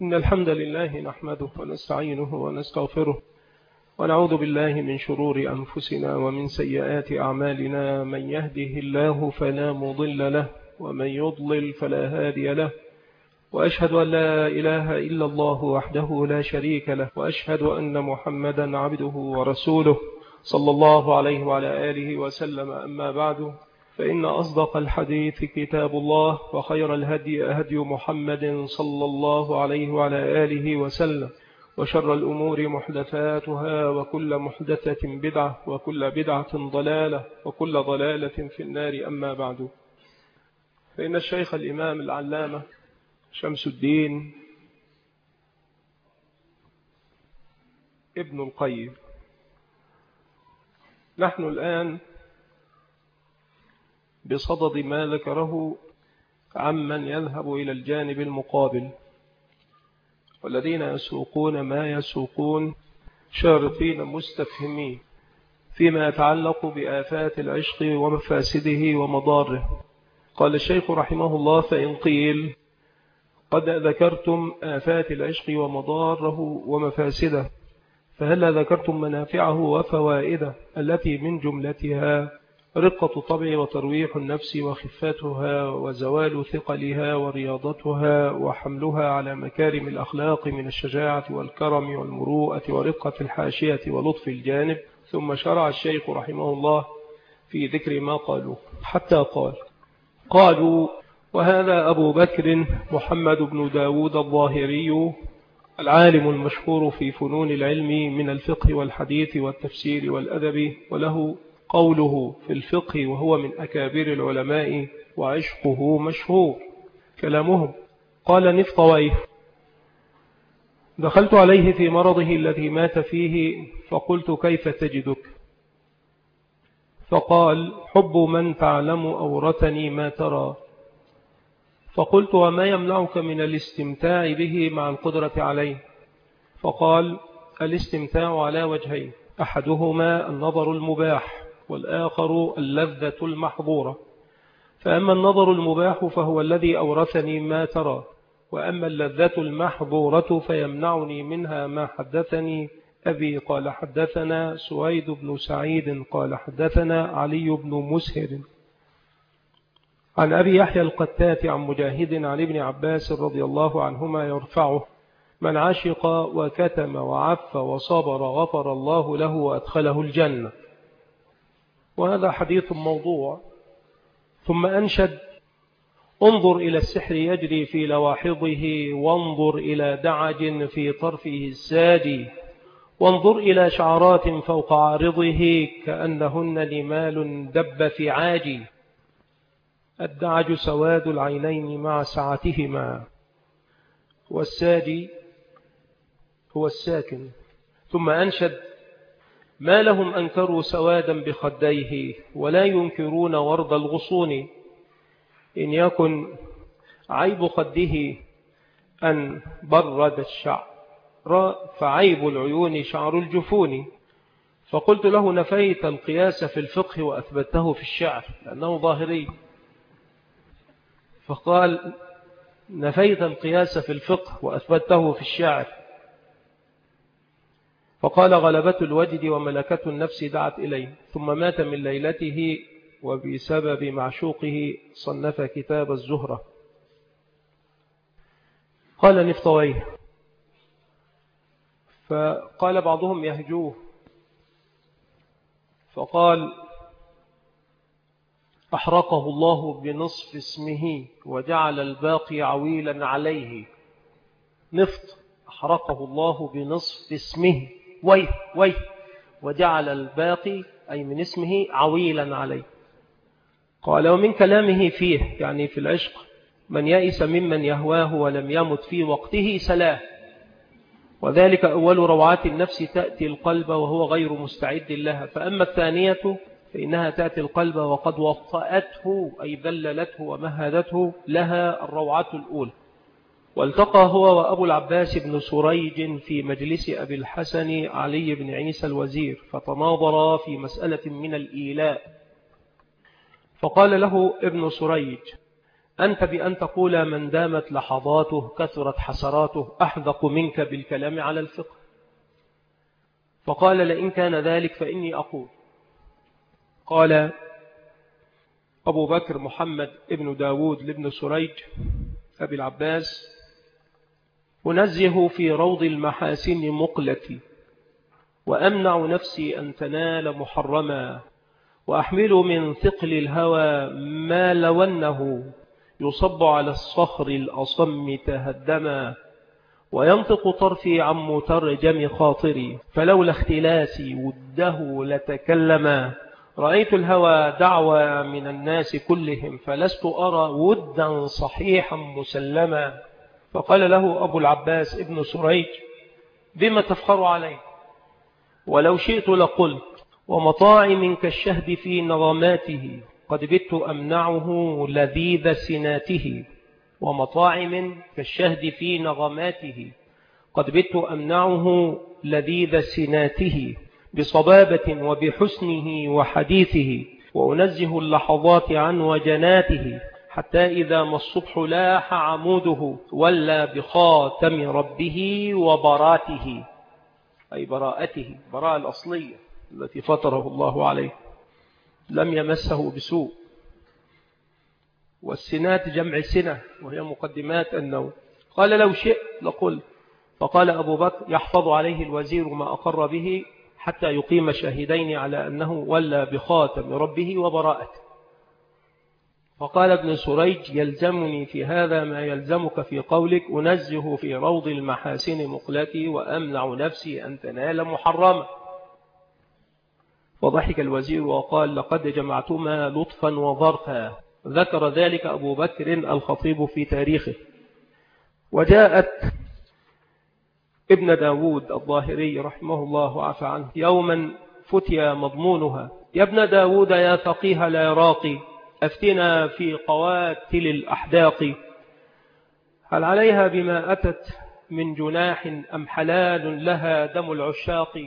إن الحمد لله نحمده ونستعينه ونستغفره ونعوذ بالله من شرور أنفسنا ومن سيئات أعمالنا. من يهده الله فلا مضل له ومن يضلل فلا هادي له، وأشهد أن لا إله إلا الله وحده لا شريك له، وأشهد أن محمدا عبده ورسوله صلى الله عليه وعلى آله وسلم. أما بعد، فإن أصدق الحديث كتاب الله، وخير الهدي هدي محمد صلى الله عليه وعلى آله وسلم، وشر الأمور محدثاتها، وكل محدثة بدعة، وكل بدعة ضلالة، وكل ضلالة في النار. أما بعد، فإن الشيخ الإمام العلامة شمس الدين ابن القيم، نحن الآن بصدد ما ذكره عمن يذهب إلى الجانب المقابل، والذين يسوقون ما يسوقون شارطين مستفهمين فيما يتعلق بآفات العشق ومفاسده ومضاره. قال الشيخ رحمه الله: فإن قيل قد ذكرتم آفات العشق ومضاره ومفاسده، فهل ذكرتم منافعه وفوائده التي من جملتها رقة طبع وترويح النفس وخفتها وزوال ثقلها ورياضتها وحملها على مكارم الأخلاق من الشجاعة والكرم والمروءة ورقة الحاشية ولطف الجانب. ثم شرع الشيخ رحمه الله في ذكر ما قالوا حتى قالوا: وهذا أبو بكر محمد بن داود الظاهري العالم المشهور في فنون العلم من الفقه والحديث والتفسير والأدب، وله قوله في الفقه، وهو من أكابر العلماء وعشقه مشهور كلامهم. قال نفطويه: دخلت عليه في مرضه الذي مات فيه، فقلت: كيف تجدك؟ فقال: حب من تعلم أورثني ما ترى. فقلت: وما يمنعك من الاستمتاع به مع القدرة عليه؟ فقال: الاستمتاع على وجهين، أحدهما النظر المباح، والآخر اللذة المحظورة. فأما النظر المباح فهو الذي أورثني ما ترى، وأما اللذة المحظورة فيمنعني منها ما حدثني أبي قال حدثنا سويد بن سعيد قال حدثنا علي بن مسهر عن أبي يحيى القتات عن مجاهد عن ابن عباس رضي الله عنهما يرفعه: من عشق وكتم وعف وصبر غفر الله له وأدخله الجنة. وهذا حديث موضوع. ثم أنشد: انظر إلى السحر يجري في لواحظه، وانظر إلى دعج في طرفه الساجي، وانظر إلى شعرات فوق عارضه كأنهن نمال دب في عاجي. الدعج سواد العينين مع سعتهما، والساجي هو الساكن. ثم أنشد: ما لهم أنكروا سوادا بخديه، ولا ينكرون ورد الغصون. إن يكن عيب خده أن برد الشعر، فعيب العيون شعر الجفون. فقلت له: نفيت القياس في الفقه وأثبته في الشعر، لأنه ظاهري. فقال: نفيت القياس في الفقه وأثبته في الشعر. فقال: غلبة الوجد وملكة النفس دعت إليه، ثم مات من ليلته، وبسبب معشوقه صنف كتاب الزهرة. قال نفطويه: فقال بعضهم يهجوه، فقال: أحرقه الله بنصف اسمه وجعل الباقي عويلا عليه. نفط أحرقه الله بنصف اسمه ويه وجعل الباقي أي من اسمه عويلا عليه. قال: ومن كلامه فيه، يعني في العشق: من يئس ممن يهواه ولم يمت في وقته سلاه، وذلك أول روعات النفس تأتي القلب وهو غير مستعد لها. فأما الثانية فإنها تأتي القلب وقد وطأته أي ذللته ومهدته لها الروعات الأولى. والتقى هو وأبو العباس بن سريج في مجلس أبي الحسن علي بن عيسى الوزير، فتناظرا في مسألة من الإيلاء. فقال له ابن سريج: أنت بأن تقول من دامت لحظاته كثرت حسراته أحذق منك بالكلام على الفقه. فقال لئن كان ذلك فإني أقول. قال أبو بكر محمد ابن داود لابن سريج أبي العباس: أنزه في روض المحاسن مقلتي، وأمنع نفسي أن تنال محرما، وأحمل من ثقل الهوى ما لونه يصب على الصخر الأصم تهدما، وينطق طرفي عن مترجم خاطري، فلولا اختلاسي وده لتكلما. رأيت الهوى دعوى من الناس كلهم، فلست أرى ودا صحيحا مسلما. فقال له أبو العباس ابن سريج: بما تفخر عليه؟ ولو شئت لقلت: ومطاعم كالشهد في نظماته، قد بت أمنعه لذيذ سناته. ومطاعم كالشهد في نظماته، قد بت أمنعه لذيذ سناته، بصبابة وبحسنه وحديثه، وأنزه اللحظات عن وجناته، حتى إذا ما الصبح لاح عموده، ولا بخاتم ربه وبراته، أي براءته، براءة الأصلية التي فطره الله عليه، لم يمسه بسوء. والسنات جمع سنة، وهي مقدمات النوم. قال لو شئت لقلت. فقال أبو بكر: يحفظ عليه الوزير ما أقر به حتى يقيم شاهدين على أنه ولى بخاتم ربه وبراءته. فقال ابن سريج: يلزمني في هذا ما يلزمك في قولك: أنزه في روض المحاسن مقلتي، وأمنع نفسي أن تنال محرما. وضحك الوزير وقال: لقد جمعتما لطفا وظرفا. ذكر ذلك أبو بكر الخطيب في تاريخه. وجاءت ابن داود الظاهري رحمه الله وعفى عنه يوما فتي مضمونها: يا ابن داود يا فقيه العراقي، أفتنا في قواتل الأحداق، هل عليها بما أتت من جناح أم حلال لها دم العشاق؟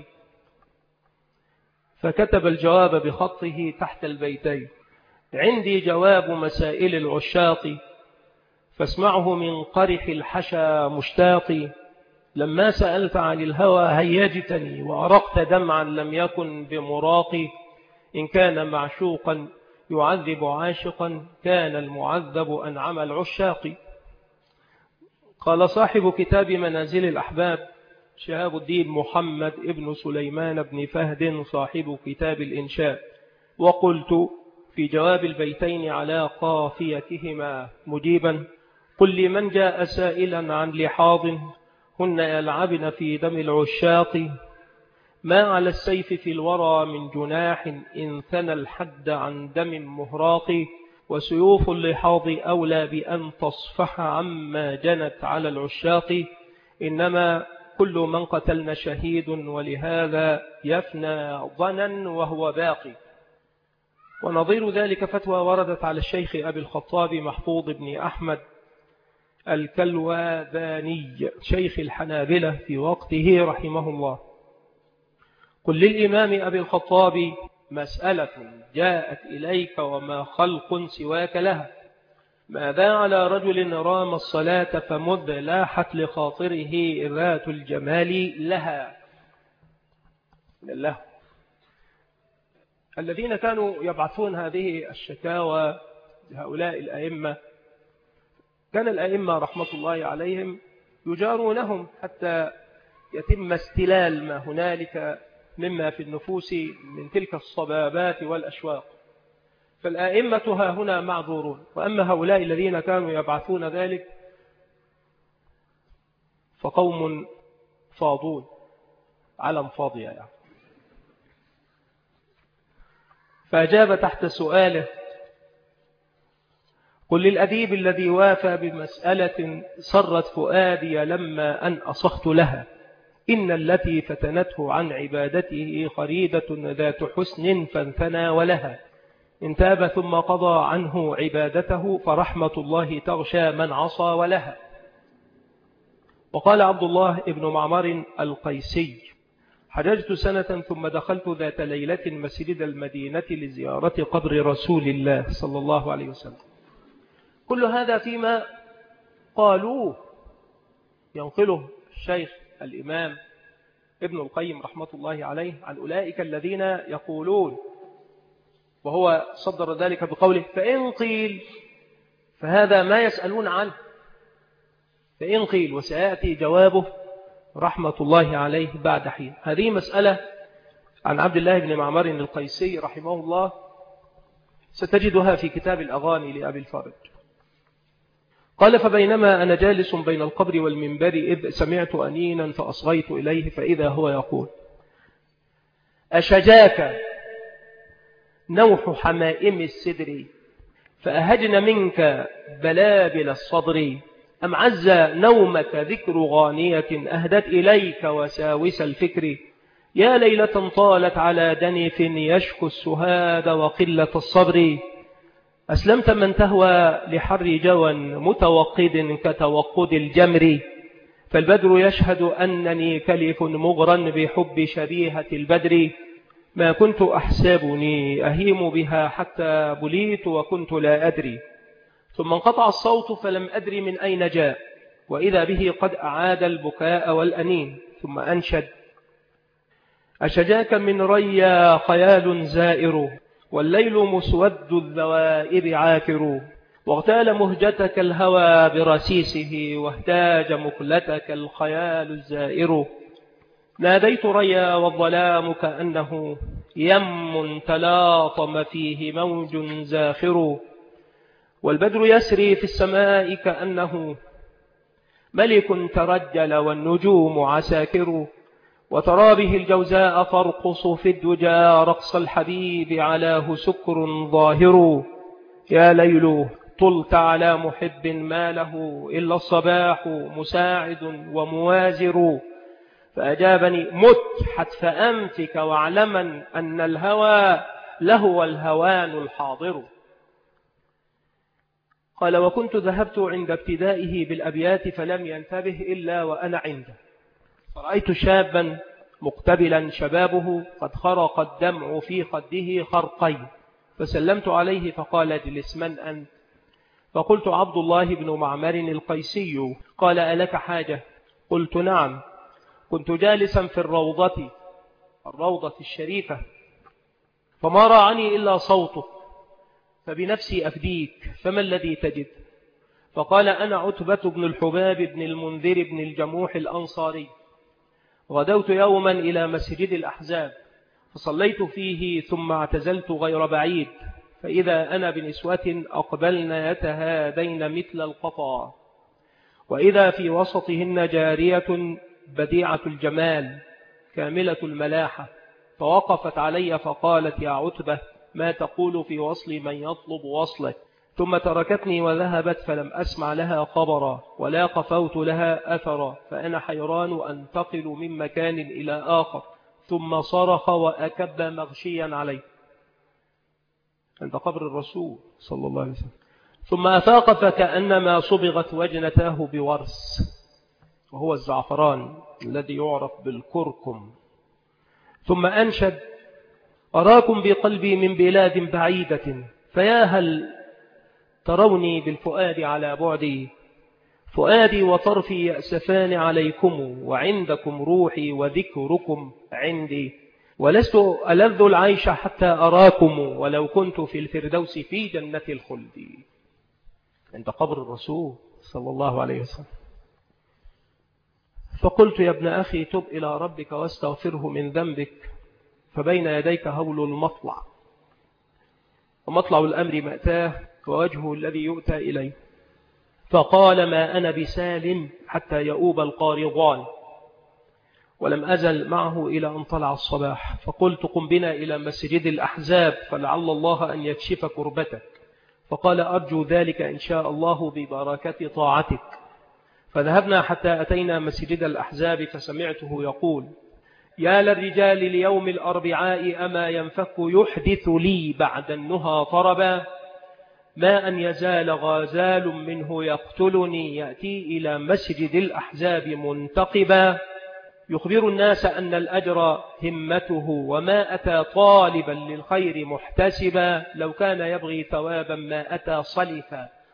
فكتب الجواب بخطه تحت البيتين: عندي جواب مسائل العشاق، فاسمعه من قرح الحشا مشتاق. لما سألت عن الهوى هيجتني، وأرقت دمعا لم يكن بمراقي. إن كان معشوقا يعذب عاشقا، كان المعذب أنعم العشاق. قال صاحب كتاب منازل الأحباب شهاب الدين محمد ابن سليمان بن فهد صاحب كتاب الإنشاء: وقلت في جواب البيتين على قافيتهما مجيبا: قل لمن جاء سائلا عن لحاظ، هن يلعبن في دم العشاق. ما على السيف في الورى من جناح، إن ثنى الحد عن دم مهراق. وسيوف اللحاظ أولى بأن تصفح عما جنت على العشاق. إنما كل من قتلن شهيد، ولهذا يفنى ظنا وهو باقي. ونظير ذلك فتوى وردت على الشيخ أبي الخطاب محفوظ بن أحمد الكلوذاني شيخ الحنابلة في وقته رحمه الله: قل للإمام أبي الخطاب: مسألة جاءت إليك وما خلق سواك لها، ماذا على رجل رام الصلاة فمذ لاحت لخاطره ذات الجمال لها؟ من الله. الذين كانوا يبعثون هذه الشكاوى لهؤلاء الأئمة، كان الأئمة رحمة الله عليهم يجارونهم حتى يتم استلال ما هنالك مما في النفوس من تلك الصبابات والأشواق. فالآئمة ها هنا معذورون، وأما هؤلاء الذين كانوا يبعثون ذلك فقوم فاضون، علم فاضية يعني. فأجاب تحت سؤاله: قل للأديب الذي وافى بمسألة سرت فؤادي لما أن أصخت لها، إن التي فتنته عن عبادته خريدة ذات حسن فانثنى ولها، إن تاب ثم قضى عنه عبادته، فرحمة الله تغشى من عصى ولها. وقال عبد الله بن معمر القيسي: حججت سنة ثم دخلت ذات ليلة مسجد المدينة لزيارة قبر رسول الله صلى الله عليه وسلم، كل هذا فيما قالوه ينقله الشيخ الإمام ابن القيم رحمة الله عليه عن أولئك الذين يقولون، وهو صدر ذلك بقوله فإن قيل، فهذا ما يسألون عنه، فإن قيل، وسيأتي جوابه رحمة الله عليه بعد حين. هذه مسألة عن عبد الله بن معمر القيسي رحمه الله، ستجدها في كتاب الأغاني لأبي الفرج. قال فبينما أنا جالس بين القبر والمنبر إذ سمعت أنينا فأصغيت إليه فإذا هو يقول أشجاك نوح حمائم السدر فأهجن منك بلابل الصدر أم عز نومك ذكر غانية أهدت إليك وساوس الفكر يا ليلة طالت على دنف يشكو السهاد وقلة الصبر أسلمت من تهوى لحر جوى متوقد كتوقد الجمر فالبدر يشهد أنني كلف مغرا بحب شبيهة البدر ما كنت أحسبني أهيم بها حتى بليت وكنت لا أدري ثم انقطع الصوت فلم أدري من أين جاء وإذا به قد أعاد البكاء والأنين ثم أنشد أشجاك من ريا خيال زائر والليل مسود الذوائب عاكر واغتال مهجتك الهوى برسيسه واهتاج مقلتك الخيال الزائر ناديت ريا والظلام كأنه يم تلاطم فيه موج زاخر والبدر يسري في السماء كأنه ملك ترجل والنجوم عساكر وترى به الجوزاء ترقص في الدجى رقص الحبيب علاه سكر ظاهر يا ليل طلت على محب ما له إلا الصباح مساعد وموازر فأجابني مت حتف أنفك واعلما أن الهوى لهو الهوان الحاضر. قال وكنت ذهبت عند ابتدائه بالأبيات فلم ينتبه إلا وأنا عنده فرأيت شابا مقتبلا شبابه قد خرق الدمع في خده خرقين فسلمت عليه فقال اجلس من أنت فقلت عبد الله بن معمر القيسي قال ألك حاجة قلت نعم كنت جالسا في الروضة الشريفة فما راعني إلا صوتك فبنفسي أفديك فما الذي تجد فقال أنا عتبة بن الحباب بن المنذر بن الجموح الأنصاري غدوت يوما إلى مسجد الأحزاب فصليت فيه ثم اعتزلت غير بعيد فإذا أنا بنسوة أقبلن يتهادين مثل القطا وإذا في وسطهن جارية بديعة الجمال كاملة الملاحة فوقفت علي فقالت يا عتبة ما تقول في وصل من يطلب وصلك ثم تركتني وذهبت فلم أسمع لها خبرا ولا قفوت لها أثرا فأنا حيران أنتقل من مكان إلى آخر ثم صرخ وأكب مغشيا عليه عند قبر الرسول صلى الله عليه وسلم ثم أفاق فكأنما صبغت وجنتاه بورس وهو الزعفران الذي يعرف بالكركم ثم أنشد أراكم بقلبي من بلاد بعيدة فيا هل تروني بالفؤاد على بعدي فؤادي وطرفي يأسفان عليكم وعندكم روحي وذكركم عندي ولست ألذ العيش حتى أراكم ولو كنت في الفردوس في جنة الخلد عند قبر الرسول صلى الله عليه وسلم فقلت يا ابن أخي تب إلى ربك واستغفره من ذنبك فبين يديك هول المطلع ومطلع الأمر مأتاه ووجهه الذي يؤتى إليه فقال ما أنا بسالم حتى يؤوب القارضان ولم أزل معه إلى أن طلع الصباح فقلت قم بنا إلى مسجد الأحزاب فلعل الله أن يكشف كربتك فقال أرجو ذلك إن شاء الله ببركة طاعتك فذهبنا حتى أتينا مسجد الأحزاب فسمعته يقول يا للرجال ليوم الأربعاء أما ينفك يحدث لي بعد النهى طربا ما أن يزال غازال منه يقتلني يأتي إلى مسجد الأحزاب منتقبا يخبر الناس أن الأجر همته وما أتى طالبا للخير محتسبا لو كان يبغي ثوابا ما أتى صلفا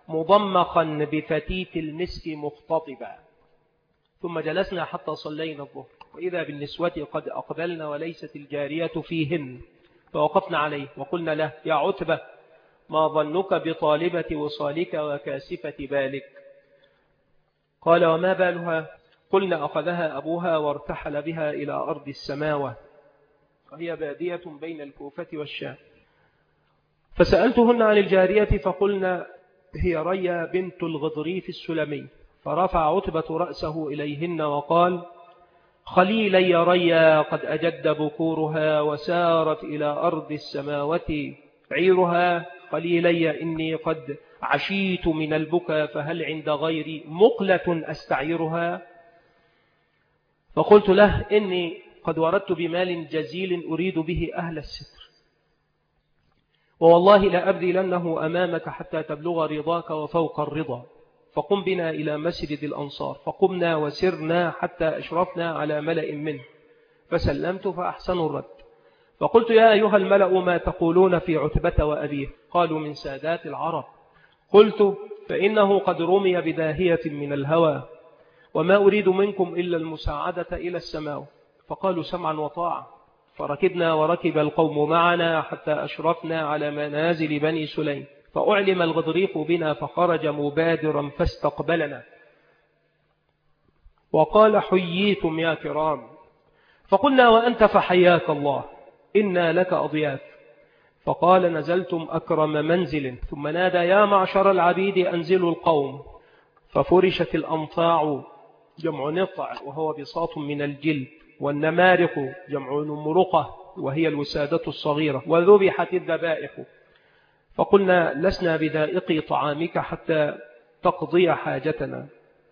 مضمخا بفتيت المسك مختطبا. ثم جلسنا حتى صلينا الظهر، وإذا بالنسوة قد أقبلنا وليست الجارية فيهن، فوقفنا عليه وقلنا له: يا عتبة، ما ظنك بطالبة وصالك وكاسفة بالك؟ قال: وما بالها؟ قلنا: أخذها أبوها وارتحل بها إلى أرض السماوة، وهي بادية بين الكوفة والشام. فسألتهن عن الجارية فقلنا: هي ريا بنت الغضريف السلمي. فرفع عتبة رأسه إليهن وقال: خليلي ريا قد أجد بكورها وسارت إلى أرض السماوة عيرها. خليلي إني قد عشيت من البكا، فهل عند غيري مقلة أستعيرها؟ فقلت له: إني قد وردت بمال جزيل أريد به أهل الستر، ووالله لأبذلنه أمامك حتى تبلغ رضاك وفوق الرضا. فقم بنا إلى مسجد الأنصار. فقمنا وسرنا حتى أشرفنا على ملأ منه، فسلمت فأحسنوا الرد. فقلت: يا أيها الملأ، ما تقولون في عتبة وأبيه؟ قالوا: من سادات العرب. قلت: فإنه قد رمي بداهية من الهوى، وما أريد منكم إلا المساعدة إلى السماء. فقالوا: سمعا وطاعة. فركبنا وركب القوم معنا حتى أشرفنا على منازل بني سليم، فأعلم الغضريف بنا، فخرج مبادرا فاستقبلنا وقال: حييتم يا كرام. فقلنا: وأنت فحياك الله، إنا لك أضياف. فقال: نزلتم أكرم منزل. ثم نادى: يا معشر العبيد أنزلوا القوم. ففرشت الأنطاع جمع نطع، وهو بساط من الجلد، والنمارق جمع نمرقة، وهي الوسادة الصغيرة، وذبحت الذبائح. فقلنا: لسنا بدائقي طعامك حتى تقضي حاجتنا.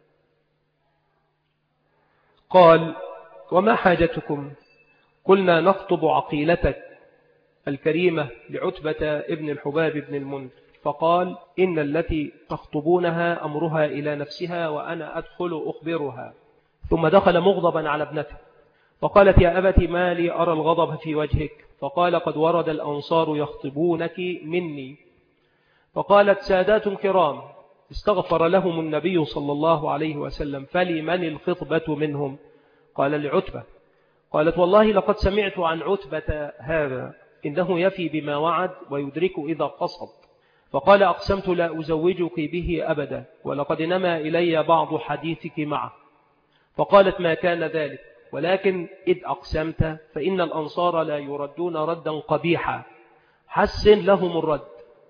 قال: وما حاجتكم؟ قلنا: نخطب عقيلتك الكريمة لعتبة ابن الحباب بن المنذر. فقال: إن التي تخطبونها أمرها إلى نفسها، وأنا أدخل أخبرها. ثم دخل مغضبا على ابنته، فقالت: يا أبت، ما لي أرى الغضب في وجهك؟ فقال: قد ورد الأنصار يخطبونك مني. فقالت: سادات كرام استغفر لهم النبي صلى الله عليه وسلم، فلمن الخطبة منهم؟ قال: لعتبة. قالت: والله لقد سمعت عن عتبة هذا، إنه يفي بما وعد ويدرك إذا قصد. فقال: أقسمت لا أزوجك به أبدا، ولقد نما إلي بعض حديثك معه. فقالت: ما كان ذلك، ولكن إذ أقسمت فإن الأنصار لا يردون ردا قبيحا، حسن لهم الرد،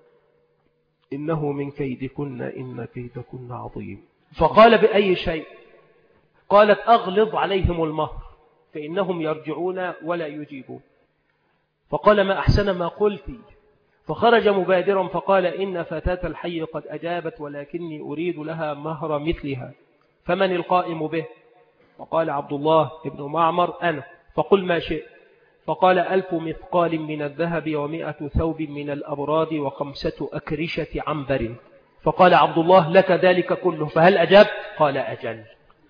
إنه من كيدكن إن كيدكن عظيم. فقال: بأي شيء؟ قالت: أغلظ عليهم المهر، فإنهم يرجعون ولا يجيبون. فقال: ما أحسن ما قلت. فخرج مبادرا فقال: إن فتاة الحي قد أجابت، ولكني أريد لها مهر مثلها، فمن القائم به؟ فقال: عبد الله بن معمر أنا. فقل ما شئت. فقال: 1000 مثقال من الذهب، و100 ثوب من الأبراد، و5 أكرشة عنبر. فقال عبد الله: لك ذلك كله، فهل أجبت؟ قال: أجل.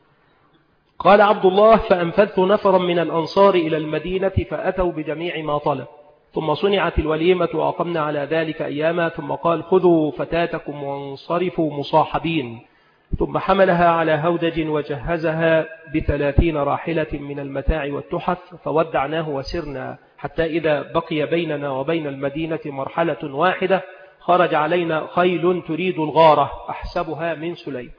قال عبد الله: فأنفذت نفرا من الأنصار إلى المدينة، فأتوا بجميع ما طلب، ثم صنعت الوليمة وأقمنا على ذلك أياما. ثم قال: خذوا فتاتكم وانصرفوا مصاحبين. ثم حملها على هودج وجهزها ب30 راحلة من المتاع والتحف، فودعناه وسرنا، حتى إذا بقي بيننا وبين المدينة مرحلة واحدة خرج علينا خيل تريد الغارة أحسبها من سليم،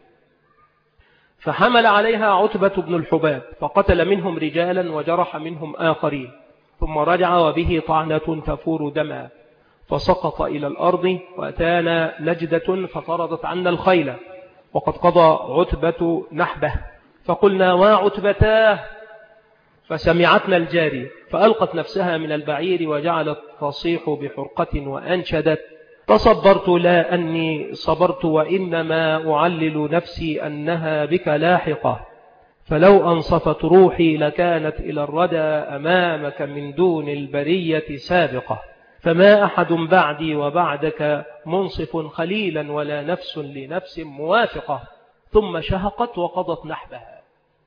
فحمل عليها عتبة بن الحباب، فقتل منهم رجالا وجرح منهم آخرين، ثم رجع وبه طعنة تفور دما، فسقط إلى الأرض. وأتانا نجدة فطردت عنا الخيل، وقد قضى عتبة نحبه. فقلنا: وعتبتاه. فسمعتنا الجاري، فألقت نفسها من البعير وجعلت تصيح بحرقة وأنشدت: تصبرت لا أني صبرت، وإنما أعلل نفسي أنها بك لاحقة، فلو أنصفت روحي لكانت إلى الردى أمامك من دون البرية سابقة، فما أحد بعدي وبعدك منصف خليلا، ولا نفس لنفس موافقة. ثم شهقت وقضت نحبها.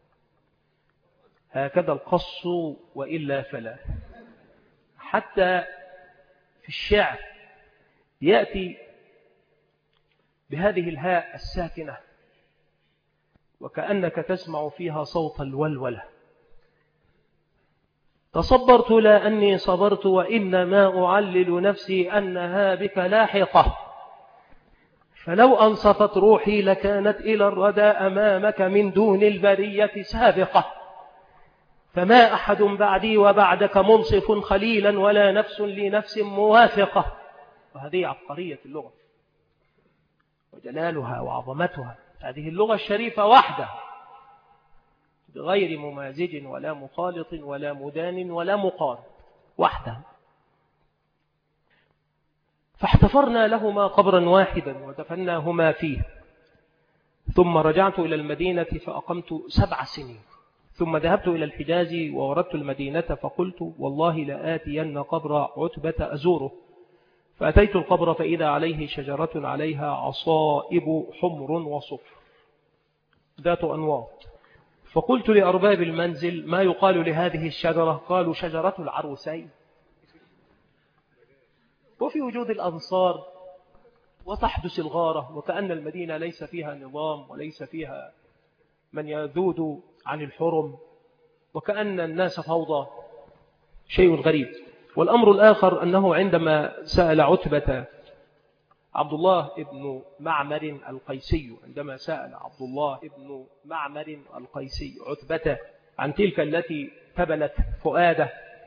هكذا القص، وإلا فلا. حتى في الشعر يأتي بهذه الهاء الساكنة وكأنك تسمع فيها صوت الولولة. تصبرت لا أني صبرت وإنما أعلل نفسي أنها بك لاحقة، فلو أنصفت روحي لكانت إلى الردى أمامك من دون البرية سابقة، فما أحد بعدي وبعدك منصف خليلا ولا نفس لنفس موافقة. وهذه عبقرية اللغة وجلالها وعظمتها، هذه اللغة الشريفة وحدها بغير ممازج ولا مخالط ولا مدان ولا مقارب، وحدها. فاحتفرنا لهما قبرا واحدا ودفناهما فيه، ثم رجعت إلى المدينة فأقمت 7 سنين، ثم ذهبت إلى الحجاز ووردت المدينة فقلت والله لآتين قبر عتبة أزوره، فأتيت القبر فإذا عليه شجرة عليها عصائب حمر وصفر ذات أنواط، فقلت لأرباب المنزل ما يقال لهذه الشجرة؟ قالوا شجرة العروسين. وفي وجود الأنصار وتحدث الغارة وكأن المدينة ليس فيها نظام وليس فيها من يذود عن الحرم وكأن الناس فوضى، شيء غريب. والأمر الآخر أنه عندما سأل عتبة عبد الله ابن معمر القيسي، عندما سأل عبد الله ابن معمر القيسي عتبة عن تلك التي تبلت فؤاده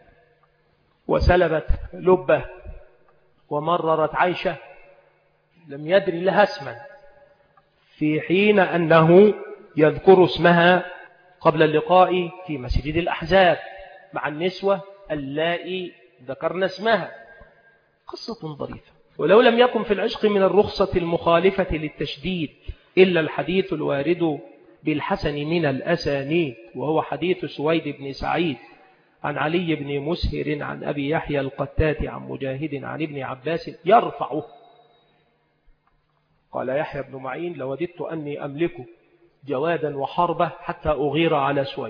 وسلبت لبه ومررت عيشه، لم يدري لها اسما، في حين أنه يذكر اسمها قبل اللقاء في مسجد الأحزاب مع النسوة اللائي ذكرن اسمها. قصة ظريفة. ولو لم يكن في العشق من الرخصة المخالفة للتشديد إلا الحديث الوارد بالحسن من الأسانيد، وهو حديث سويد بن سعيد عن علي بن مسهر عن أبي يحيى القتات عن مجاهد عن ابن عباس يرفعه. قال يحيى بن معين لوددت أني أملك جوادا وحربة حتى أغير على سويد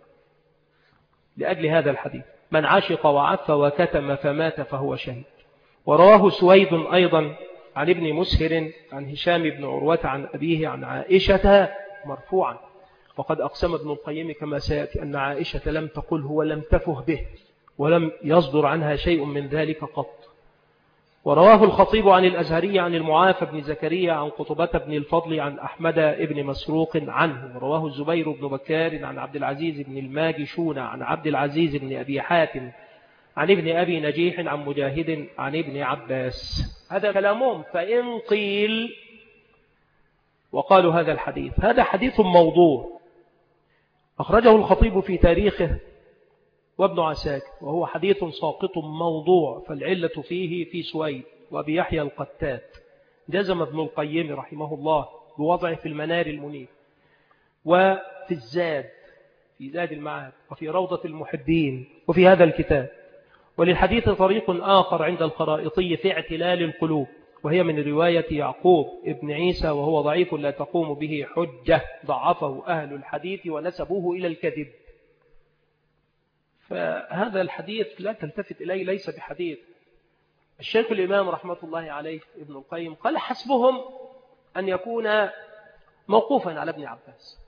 لأجل هذا الحديث: من عشق وعف وكتم فمات فهو شهيد. ورواه سويد أيضا عن ابن مسهر عن هشام بن عروة عن أبيه عن عائشة مرفوعا، وقد أقسم ابن القيم كما سيأتي أن عائشة لم تقله ولم تفه به ولم يصدر عنها شيء من ذلك قط. ورواه الخطيب عن الأزهري عن المعافى بن زكريا عن قطبة بن الفضل عن أحمد بن مسروق عنه. ورواه الزبير بن بكار عن عبد العزيز بن الماجشون عن عبد العزيز بن أبي حاتم عن ابن أبي نجيح عن مجاهد عن ابن عباس. هذا كلامهم. فإن قيل وقالوا هذا الحديث هذا حديث موضوع أخرجه الخطيب في تاريخه وابن عساكر، وهو حديث ساقط موضوع، فالعلة فيه في سويد وأبي يحيى القتات. جزم ابن القيم رحمه الله بوضعه في المنار المنير وفي الزاد في زاد المعاد وفي روضة المحبين وفي هذا الكتاب. وللحديث طريق آخر عند الخرائطي في اعتلال القلوب، وهي من رواية يعقوب ابن عيسى، وهو ضعيف لا تقوم به حجة، ضعفه أهل الحديث ونسبوه إلى الكذب. فهذا الحديث لا تلتفت إليه، ليس بحديث. الشيخ الإمام رحمة الله عليه ابن القيم قال حسبهم أن يكون موقوفا على ابن عباس،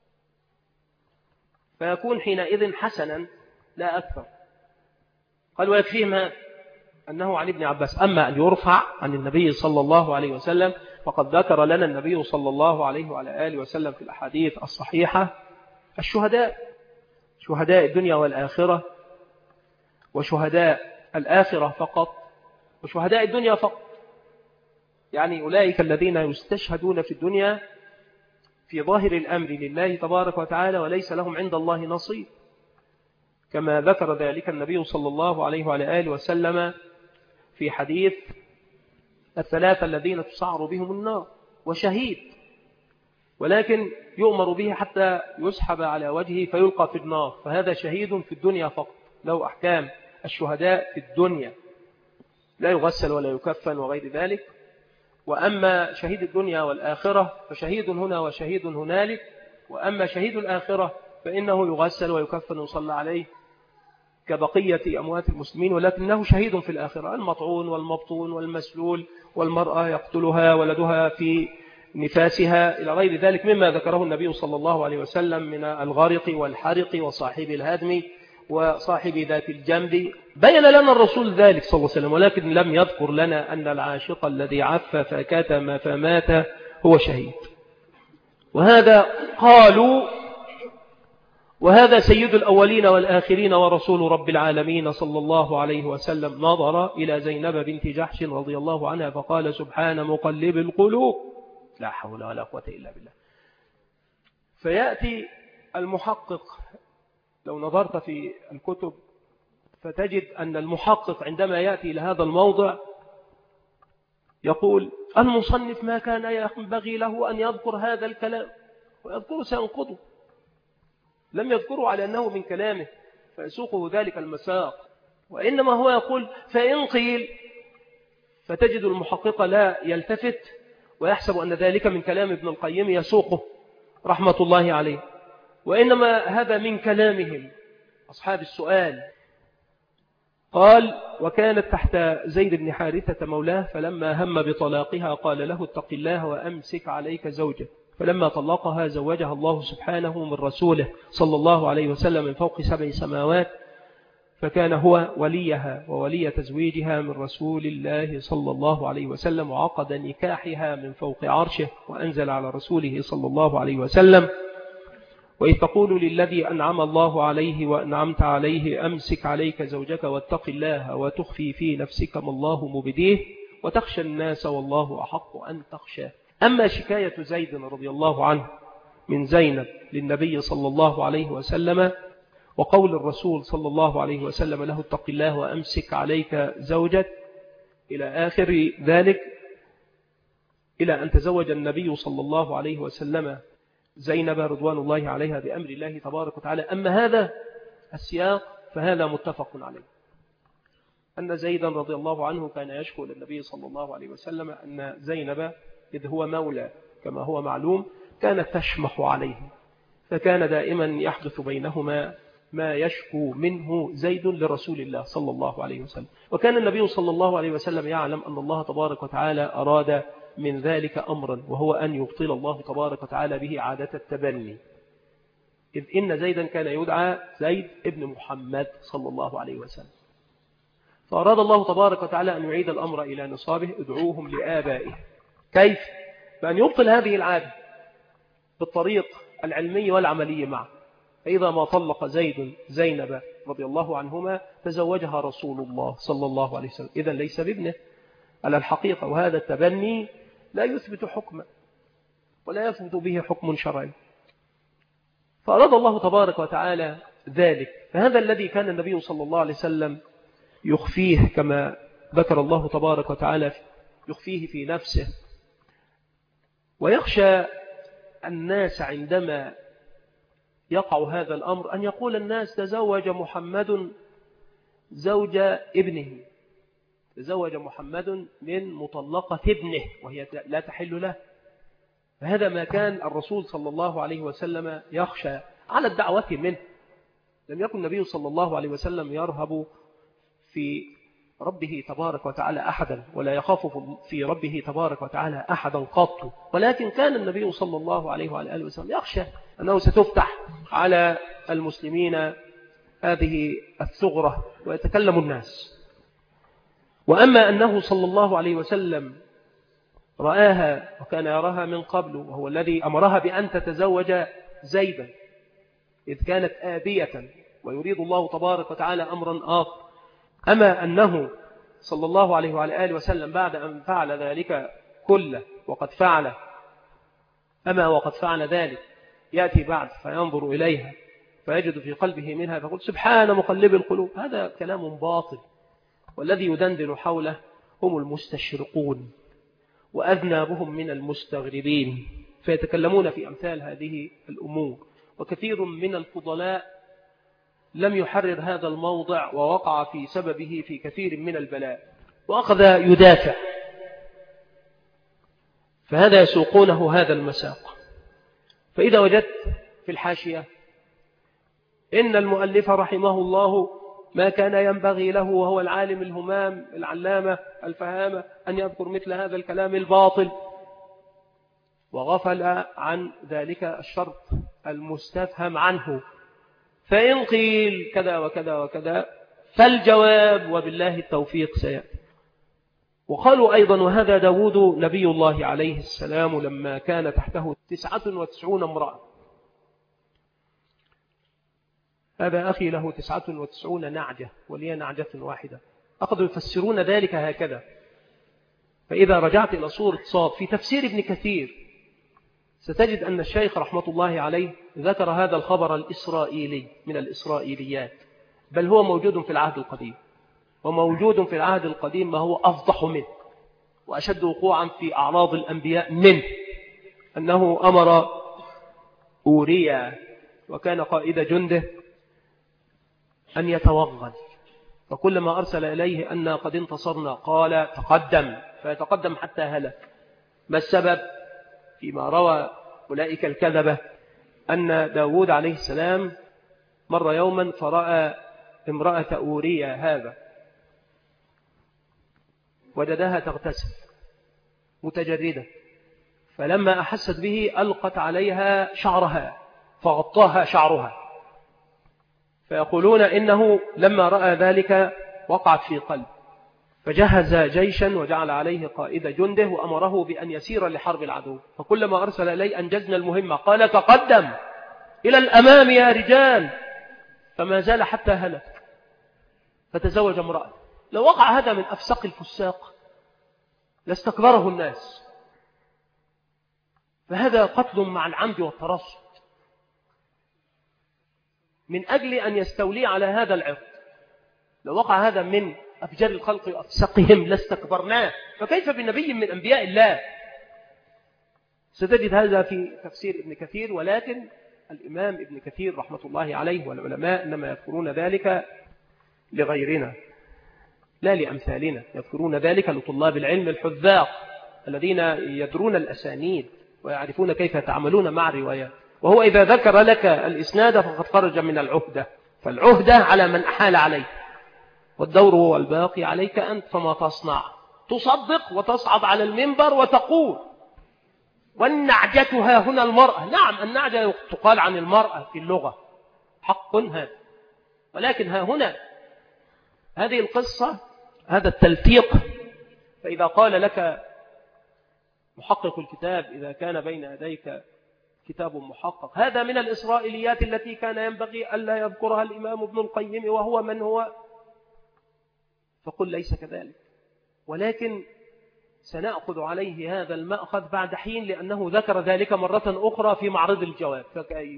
فيكون حينئذ حسنا لا أكثر. قال ويكفيهم أنه عن ابن عباس. أما أن يرفع عن النبي صلى الله عليه وسلم فقد ذكر لنا النبي صلى الله عليه وعلى آله وسلم في الأحاديث الصحيحة الشهداء، شهداء الدنيا والآخرة، وشهداء الآخرة فقط، وشهداء الدنيا فقط، يعني أولئك الذين يستشهدون في الدنيا في ظاهر الأمر لله تبارك وتعالى وليس لهم عند الله نصيب، كما ذكر ذلك النبي صلى الله عليه وعلى آله وسلم في حديث 3 الذين تسعر بهم النار، وشهيد ولكن يؤمر به حتى يسحب على وجهه فيلقى في النار، فهذا شهيد في الدنيا فقط، له أحكام الشهداء في الدنيا، لا يغسل ولا يكفن وغير ذلك. وأما شهيد الدنيا والآخرة فشهيد هنا وشهيد هنالك. وأما شهيد الآخرة فإنه يغسل ويكفن ويصلى عليه كبقية أموات المسلمين، ولكنه شهيد في الآخرة، المطعون والمبطون والمسلول، والمرأة يقتلها ولدها في نفاسها إلى غير ذلك مما ذكره النبي صلى الله عليه وسلم من الغارق والحرق وصاحب الهدم وصاحب ذات الجنب. بين لنا الرسول ذلك صلى الله عليه وسلم، ولكن لم يذكر لنا أن العاشق الذي عف فكتم فمات هو شهيد. وهذا قالوا وهذا سيد الأولين والآخرين ورسول رب العالمين صلى الله عليه وسلم نظر إلى زينب بنت جحش رضي الله عنها فقال سبحان مقلب القلوب، لا حول ولا قوة إلا بالله. فيأتي المحقق، لو نظرت في الكتب فتجد أن المحقق عندما يأتي إلى هذا الموضع يقول المصنف ما كان ينبغي له أن يذكر هذا الكلام، ويذكره سينقضه، لم يذكره على أنه من كلامه فيسوقه ذلك المساق، وإنما هو يقول فإن قيل، فتجد المحقق لا يلتفت ويحسب أن ذلك من كلام ابن القيم يسوقه رحمة الله عليه، وإنما هذا من كلامهم أصحاب السؤال. قال وكانت تحت زيد بن حارثة مولاه، فلما هم بطلاقها قال له اتق الله وأمسك عليك زوجك، فلما طلقها زوجها الله سبحانه من رسوله صلى الله عليه وسلم من فوق 7 سماوات، فكان هو وليها وولي تزويجها من رسول الله صلى الله عليه وسلم، وعقد نكاحها من فوق عرشه، وأنزل على رسوله صلى الله عليه وسلم وإذ تقول للذي أنعم الله عليه وأنعمت عليه أمسك عليك زوجك واتق الله وتخفي في نفسك ما الله مبديه وتخشى الناس والله أحق أن تخشاه. أما شكاية زيد رضي الله عنه من زينب للنبي صلى الله عليه وسلم وقول الرسول صلى الله عليه وسلم له اتق الله وأمسك عليك زوجك إلى آخر ذلك، إلى أن تزوج النبي صلى الله عليه وسلم زينب رضوان الله عليها بأمر الله تبارك وتعالى. أما هذا السياق فهذا متفق عليه، أن زيدا رضي الله عنه كان يشكو للنبي صلى الله عليه وسلم أن زينب إذ هو مولى كما هو معلوم كانت تشمخ عليه، فكان دائما يحدث بينهما ما يشكو منه زيد لرسول الله صلى الله عليه وسلم. وكان النبي صلى الله عليه وسلم يعلم أن الله تبارك وتعالى أراد من ذلك أمرا، وهو أن يبطل الله تبارك وتعالى به عادة التبني، إذ إن زيدا كان يدعى زيد ابن محمد صلى الله عليه وسلم، فأراد الله تبارك وتعالى أن يعيد الأمر إلى نصابه ادعوهم لآبائه. كيف؟ بأن يبطل هذه العادة بالطريق العلمي والعملي معه. فإذا ما طلق زيد زينب رضي الله عنهما تزوجها رسول الله صلى الله عليه وسلم، إذن ليس بابنه على الحقيقة، وهذا التبني لا يثبت حكما ولا يثبت به حكم شرعي، فأراد الله تبارك وتعالى ذلك. فهذا الذي كان النبي صلى الله عليه وسلم يخفيه كما ذكر الله تبارك وتعالى يخفيه في نفسه، ويخشى الناس عندما يقع هذا الأمر أن يقول الناس تزوج محمد زوج ابنه، تزوج محمد من مطلقة ابنه وهي لا تحل له. فهذا ما كان الرسول صلى الله عليه وسلم يخشى على الدعوة منه. لم يكن النبي صلى الله عليه وسلم يرهب في ربه تبارك وتعالى أحدا ولا يخاف في ربه تبارك وتعالى أحدا قط، ولكن كان النبي صلى الله عليه وآله وسلم يخشى أنه ستفتح على المسلمين هذه الثغرة ويتكلم الناس. وأما أنه صلى الله عليه وسلم رآها وكان يراها من قبل، وهو الذي أمرها بأن تتزوج زيدا إذ كانت آبية، ويريد الله تبارك وتعالى أمرا آخر. أما أنه صلى الله عليه وآله وسلم بعد أن فعل ذلك كله وقد فعل ذلك يأتي بعد فينظر إليها فيجد في قلبه منها فيقول سبحان مقلب القلوب، هذا كلام باطل. والذي يدندن حوله هم المستشرقون وأذنابهم من المستغربين، فيتكلمون في أمثال هذه الأمور. وكثير من الفضلاء لم يحرر هذا الموضع ووقع في سببه في كثير من البلاء وأخذ يدافع، فهذا يسوقونه هذا المساق. فإذا وجدت في الحاشية إن المؤلف رحمه الله ما كان ينبغي له وهو العالم الهمام العلامة الفهامة أن يذكر مثل هذا الكلام الباطل، وغفل عن ذلك الشرط المستفهم عنه، فإن قيل كذا وكذا وكذا فالجواب وبالله التوفيق سيأتي. وقالوا أيضا وهذا داود نبي الله عليه السلام لما كان تحته 99 امرأة، هذا أخي له 99 نعجة ولي نعجة واحدة، أخذوا يفسرون ذلك هكذا. فإذا رجعت إلى سورة صاد في تفسير ابن كثير ستجد أن الشيخ رحمة الله عليه ذكر هذا الخبر الإسرائيلي من الإسرائيليات، بل هو موجود في العهد القديم، وموجود في العهد القديم ما هو أفضح منه وأشد وقوعا في أعراض الأنبياء منه، أنه أمر أوريا وكان قائد جنده أن يتوغل، فكلما أرسل إليه أن قد انتصرنا قال تقدم، فيتقدم حتى هلك. ما السبب؟ فيما روى أولئك الكذبة أن داود عليه السلام مر يوما فرأى امرأة أوريا هذا وجدها تغتسل متجردة، فلما أحست به ألقت عليها شعرها فغطاها شعرها، فيقولون إنه لما رأى ذلك وقعت في قلب، فجهز جيشا وجعل عليه قائد جنده وأمره بأن يسير لحرب العدو، فكلما أرسل إليه أنجزنا المهمة قال تقدم إلى الأمام يا رجال، فما زال حتى هلك فتزوج امرأة. لو وقع هذا من أفسق الفساق لاستكبره الناس، فهذا قتل مع العمد والترصد من أجل أن يستولي على هذا العرض. لو وقع هذا من أفجار الخلق وأفسقهم لاستكبرناه، فكيف بنبي من أنبياء الله؟ ستجد هذا في تفسير ابن كثير، ولكن الإمام ابن كثير رحمة الله عليه والعلماء إنما يذكرون ذلك لغيرنا لا لأمثالنا، يذكرون ذلك لطلاب العلم الحذاق الذين يدرون الأسانيد ويعرفون كيف يتعاملون مع الروايات. وهو إذا ذكر لك الإسناد فقد خرج من العهدة، فالعهدة على من أحال عليه، والدور هو الباقي عليك أنت. فما تصنع؟ تصدق وتصعد على المنبر وتقول والنعجة ها هنا المرأة. نعم النعجة تقال عن المرأة في اللغة حق هذا، ولكن ها هنا هذه القصة هذا التلفيق. فإذا قال لك محقق الكتاب إذا كان بين يديك كتاب محقق هذا من الإسرائيليات التي كان ينبغي ألا يذكرها الإمام ابن القيم وهو من هو، فقل ليس كذلك، ولكن سنأخذ عليه هذا المأخذ بعد حين، لأنه ذكر ذلك مرة أخرى في معرض الجواب فكيف.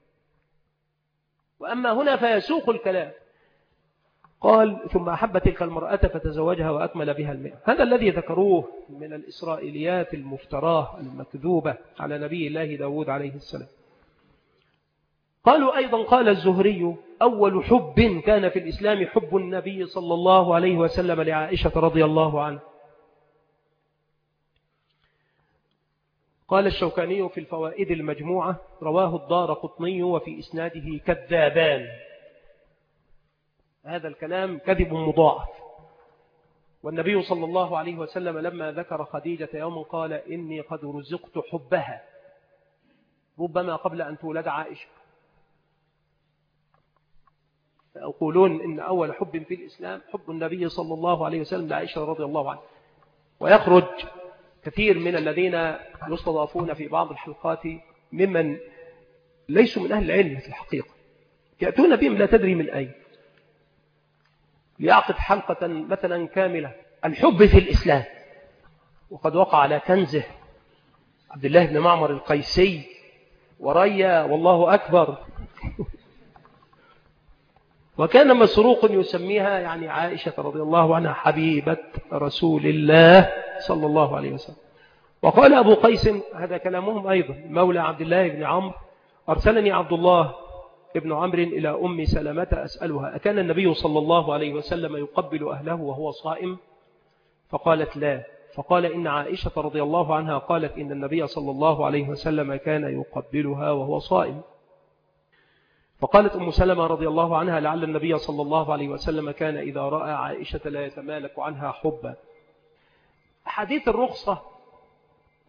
وأما هنا فيسوق الكلام. قال ثم أحب تلك المرأة فتزوجها وأكمل بها 100. هذا الذي ذكروه من الإسرائيليات المفتراه المكذوبة على نبي الله داود عليه السلام. قالوا أيضا قال الزهري أول حب كان في الإسلام حب النبي صلى الله عليه وسلم لعائشة رضي الله عنها. قال الشوكاني في الفوائد المجموعة رواه الدارقطني وفي إسناده كذابان. هذا الكلام كذب مضاعف. والنبي صلى الله عليه وسلم لما ذكر خديجة يوم قال إني قد رزقت حبها، ربما قبل أن تولد عائشة. فيقولون إن أول حب في الإسلام حب النبي صلى الله عليه وسلم لعائشة رضي الله عنها. ويخرج كثير من الذين يستضافون في بعض الحلقات ممن ليسوا من أهل العلم في الحقيقة، يأتون بهم لا تدري من أين، ليعقد حلقة مثلا كاملة الحب في الإسلام، وقد وقع على كنزه عبد الله بن معمر القيسي وريا والله أكبر. وكان مسروق يسميها يعني عائشة رضي الله عنها حبيبة رسول الله صلى الله عليه وسلم. وقال أبو قيس هذا كلامهم أيضا مولى عبد الله بن عمرو أرسلني عبد الله ابن عمرو إلى أم سلمة أسألها أكان النبي صلى الله عليه وسلم يقبل أهله وهو صائم؟ فقالت لا. فقال إن عائشة رضي الله عنها قالت إن النبي صلى الله عليه وسلم كان يقبلها وهو صائم. فقالت أم سلمة رضي الله عنها لعل النبي صلى الله عليه وسلم كان إذا رأى عائشة لا يتمالك عنها حبا. حديث الرخصة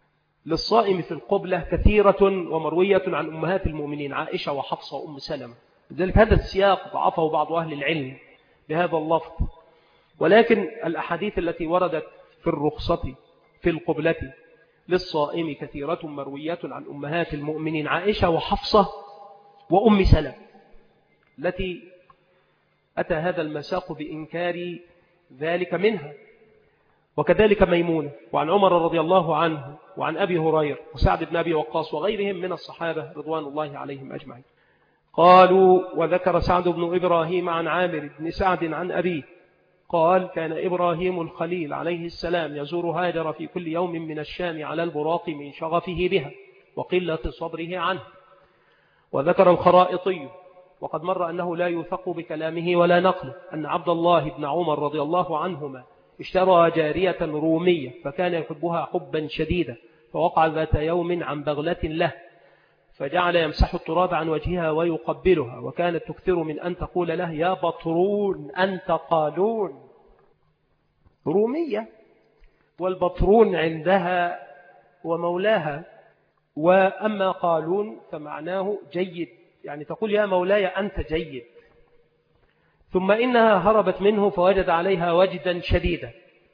للصائم في القبلة كثيرة ومروية عن أمهات المؤمنين عائشة وحفصة وأم سلمة، لذلك هذا السياق ضعفه بعض أهل العلم بهذا اللفظ. ولكن الأحاديث التي وردت في الرخصة في القبلة للصائم كثيرة مروية عن أمهات المؤمنين عائشة وحفصة وأم سلمة، التي أتى هذا المساق بإنكار ذلك منها، وكذلك ميمونة، وعن عمر رضي الله عنه، وعن أبي هريرة وسعد بن أبي وقاص وغيرهم من الصحابة رضوان الله عليهم أجمعين. قالوا: وذكر سعد بن إبراهيم عن عامر بن سعد عن أبيه قال: كان إبراهيم الخليل عليه السلام يزور هاجر في كل يوم من الشام على البراق من شغفه بها وقلة صبره عنه. وذكر الخرائطي وقد مر أنه لا يوثق بكلامه ولا نقله أن عبد الله بن عمر رضي الله عنهما اشترى جارية رومية فكان يحبها حبا شديدا، فوقع ذات يوم عن بغلة له فجعل يمسح التراب عن وجهها ويقبلها، وكانت تكثر من أن تقول له: يا بطرون أنت قالون. رومية، والبطرون عندها ومولاها، وأما قالون فمعناه جيد، يعني تقول: يا مولاي أنت جيد. ثم إنها هربت منه فوجد عليها وجدا شديدا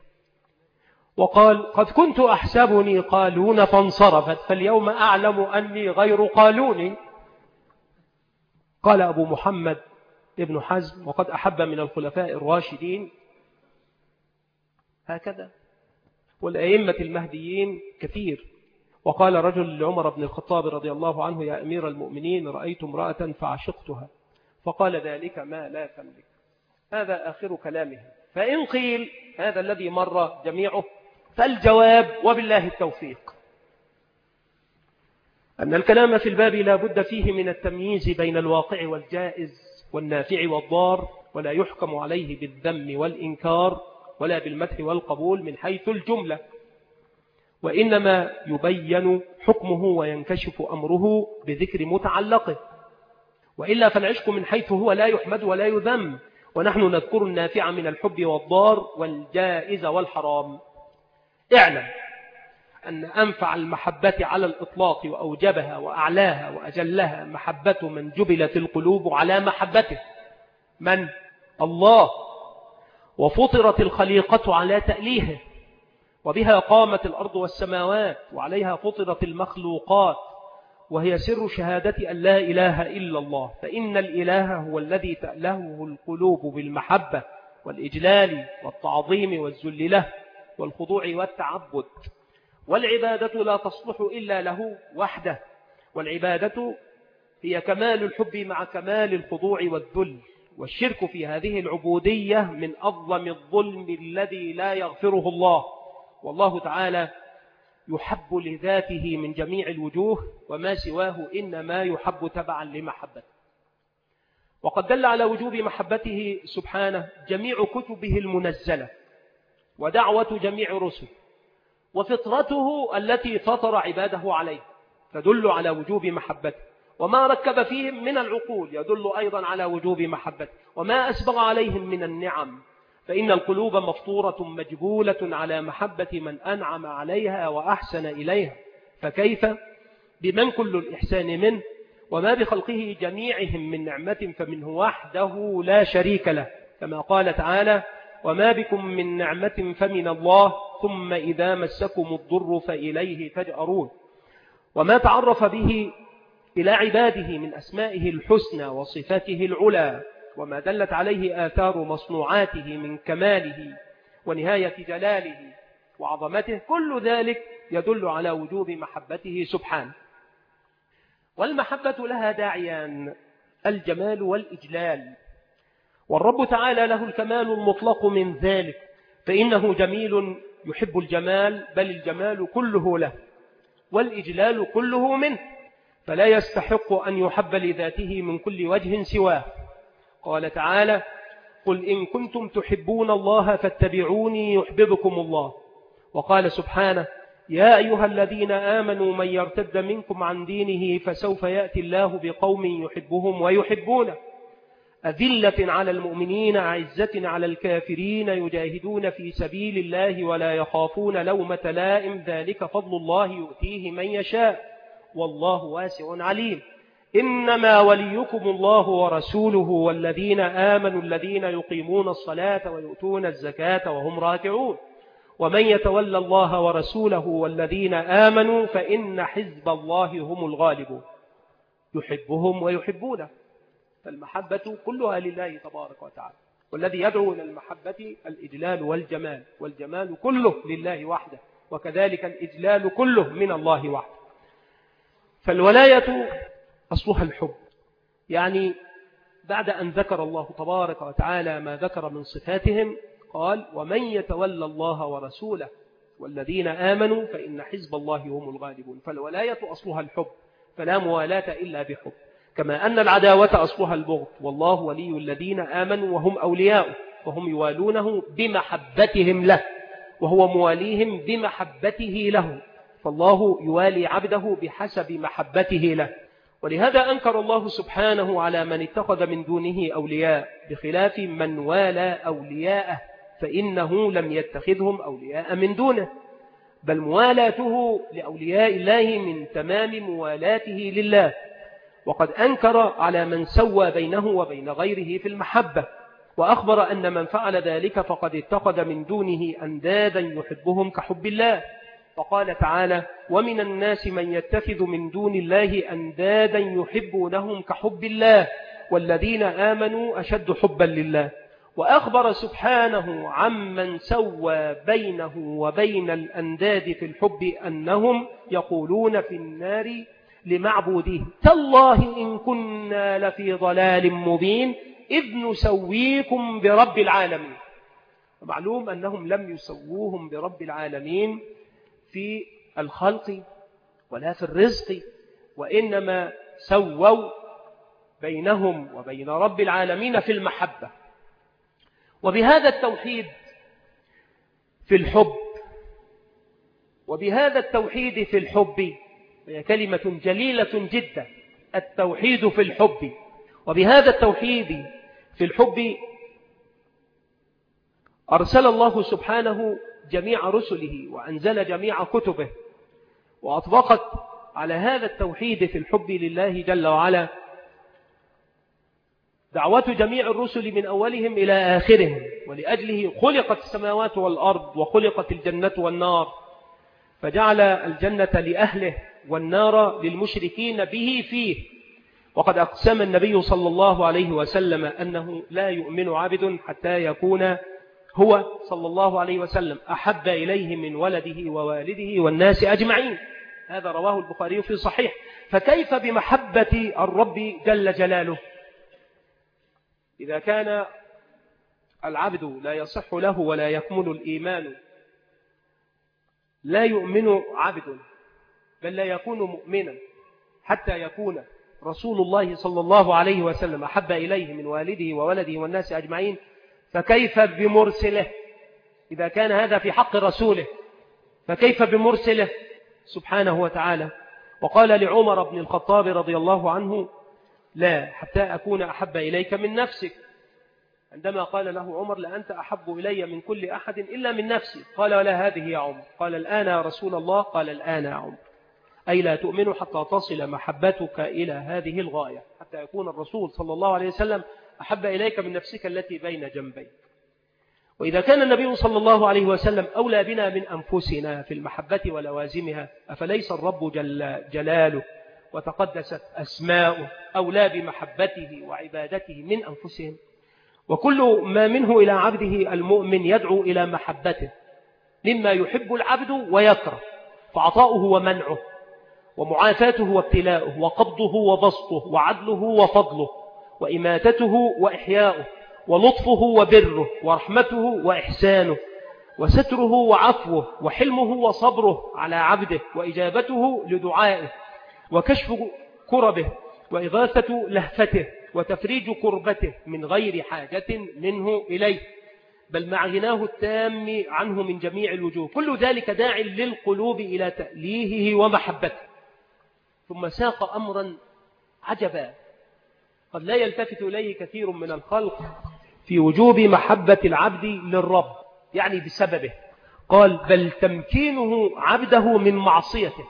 وقال: قد كنت أحسبني قالون فانصرفت، فاليوم أعلم أني غير قالون. قال أبو محمد ابن حزم: وقد أحب من الخلفاء الراشدين هكذا، والأئمة المهديين كثير. وقال رجل لعمر بن الخطاب رضي الله عنه: يا أمير المؤمنين، رأيت امرأة فعشقتها. فقال: ذلك ما لا تملك. هذا آخر كلامه. فإن قيل هذا الذي مر جميعه، فالجواب وبالله التوفيق أن الكلام في الباب لا بد فيه من التمييز بين الواقع والجائز والنافع والضار، ولا يحكم عليه بالذم والإنكار ولا بالمدح والقبول من حيث الجملة، وإنما يبين حكمه وينكشف أمره بذكر متعلقه، وإلا فالعشق من حيث هو لا يحمد ولا يذم، ونحن نذكر النافع من الحب والضار والجائز والحرام. اعلم أن أنفع المحبة على الإطلاق وأوجبها وأعلاها وأجلها محبة من جبلت القلوب على محبته، من؟ الله، وفطرت الخليقة على تأليهه، وبها قامت الأرض والسماوات، وعليها فطرت المخلوقات، وهي سر شهادة أن لا إله إلا الله، فإن الإله هو الذي تألهه القلوب بالمحبة والإجلال والتعظيم والذل له والخضوع والتعبد. والعبادة لا تصلح إلا له وحده، والعبادة هي كمال الحب مع كمال الخضوع والذل، والشرك في هذه العبودية من أظلم الظلم الذي لا يغفره الله، والله تعالى يحب لذاته من جميع الوجوه، وما سواه إنما يحب تبعا لمحبته. وقد دل على وجوب محبته سبحانه جميع كتبه المنزلة، ودعوة جميع رسله، وفطرته التي فطر عباده عليه تدل على وجوب محبته، وما ركب فيهم من العقول يدل أيضا على وجوب محبته، وما أسبغ عليهم من النعم، فإن القلوب مفطورة مجبولة على محبة من أنعم عليها وأحسن إليها، فكيف بمن كل الإحسان منه، وما بخلقه جميعهم من نعمة فمنه وحده لا شريك له، كما قال تعالى: وما بكم من نعمة فمن الله ثم إذا مسكم الضر فإليه تجأرون. وما تعرف به إلى عباده من أسمائه الحسنى وصفاته العلى، وما دلت عليه آثار مصنوعاته من كماله ونهاية جلاله وعظمته، كل ذلك يدل على وجوب محبته سبحانه. والمحبة لها داعيان: الجمال والإجلال، والرب تعالى له الكمال المطلق من ذلك، فإنه جميل يحب الجمال، بل الجمال كله له، والإجلال كله منه، فلا يستحق أن يحب لذاته من كل وجه سواه. قال تعالى: قل إن كنتم تحبون الله فاتبعوني يحببكم الله. وقال سبحانه: يا أيها الذين آمنوا من يرتد منكم عن دينه فسوف يأتي الله بقوم يحبهم ويحبونه، أذلة على المؤمنين أعزة على الكافرين يجاهدون في سبيل الله ولا يخافون لومة لائم ذلك فضل الله يؤتيه من يشاء والله واسع عليم. إنما وليكم الله ورسوله والذين آمنوا الذين يقيمون الصلاة ويؤتون الزكاة وهم راكعون ومن يتولى الله ورسوله والذين آمنوا فإن حزب الله هم الغالبون يحبهم ويحبونه. فالمحبة كلها لله تبارك وتعالى، والذي يدعو إلى المحبة الإجلال والجمال، والجمال كله لله وحده، وكذلك الإجلال كله من الله وحده. فالولاية أصلها الحب، يعني بعد أن ذكر الله تبارك وتعالى ما ذكر من صفاتهم قال ومن يتولى الله ورسوله والذين آمنوا فإن حزب الله هم الغالبون. فالولاية أصلها الحب، فلا موالاة إلا بحب، كما أن العداوة أصلها البغض، والله ولي الذين آمنوا وهم أولياء وهم يوالونه بمحبتهم له وهو مواليهم بمحبته له، فالله يوالي عبده بحسب محبته له. ولهذا أنكر الله سبحانه على من اتخذ من دونه أولياء بخلاف من والى أولياءه فإنه لم يتخذهم أولياء من دونه، بل موالاته لأولياء الله من تمام موالاته لله. وقد أنكر على من سوى بينه وبين غيره في المحبة، وأخبر أن من فعل ذلك فقد اتخذ من دونه أندادا يحبهم كحب الله، فقال تعالى ومن الناس من يتخذ من دون الله أندادا يحبونهم كحب الله والذين آمنوا أشد حبا لله. وأخبر سبحانه عمن سوى بينه وبين الأنداد في الحب أنهم يقولون في النار لمعبوده تالله إن كنا لفي ضلال مبين إذ نسويكم برب العالمين. ومعلوم أنهم لم يسووهم برب العالمين في الخلق ولا في الرزق، وإنما سووا بينهم وبين رب العالمين في المحبة. وبهذا التوحيد في الحب، وبهذا التوحيد في الحب، هي كلمة جليلة جدا، التوحيد في الحب، وبهذا التوحيد في الحب أرسل الله سبحانه جميع رسله وأنزل جميع كتبه، وأطبقت على هذا التوحيد في الحب لله جل وعلا دعوة جميع الرسل من أولهم إلى آخرهم، ولأجله خلقت السماوات والأرض وخلقت الجنة والنار، فجعل الجنة لأهله والنار للمشركين به فيه. وقد أقسم النبي صلى الله عليه وسلم أنه لا يؤمن عبد حتى يكون هو صلى الله عليه وسلم أحب إليه من ولده ووالده والناس أجمعين. هذا رواه البخاري في صحيح. فكيف بمحبة الرب جل جلاله إذا كان العبد لا يصح له ولا يكمل الإيمان؟ لا يؤمن عبد بل لا يكون مؤمنا حتى يكون رسول الله صلى الله عليه وسلم أحب إليه من والده وولده والناس أجمعين، فكيف بمرسله إذا كان هذا في حق رسوله؟ فكيف بمرسله سبحانه وتعالى؟ وقال لعمر بن الخطاب رضي الله عنه لا حتى أكون أحب إليك من نفسك، عندما قال له عمر لأنت أحب إلي من كل أحد إلا من نفسي، قال ولا هذه يا عمر؟ قال الآن يا رسول الله؟ قال الآن يا عمر، أي لا تؤمن حتى تصل محبتك إلى هذه الغاية، حتى يكون الرسول صلى الله عليه وسلم أحب إليك من نفسك التي بين جنبيك. وإذا كان النبي صلى الله عليه وسلم أولى بنا من أنفسنا في المحبة ولوازمها، أفليس الرب جل جلاله وتقدست أسماؤه أولى بمحبته وعبادته من أنفسهم؟ وكل ما منه إلى عبده المؤمن يدعو إلى محبته مما يحب العبد ويكره، فعطاؤه ومنعه ومعافاته وابتلاؤه وقبضه وبسطه وعدله وفضله وإماتته وإحياؤه ولطفه وبره ورحمته وإحسانه وستره وعفوه وحلمه وصبره على عبده وإجابته لدعائه وكشف كربه وإغاثة لهفته وتفريج كربته من غير حاجة منه إليه، بل مع غناه التام عنه من جميع الوجوه. كل ذلك داع للقلوب إلى تأليهه ومحبته. ثم ساق أمرا عجبا قد لا يلتفت إليه كثير من الخلق في وجوب محبة العبد للرب، يعني بسببه. قال: بل تمكينه عبده من معصيته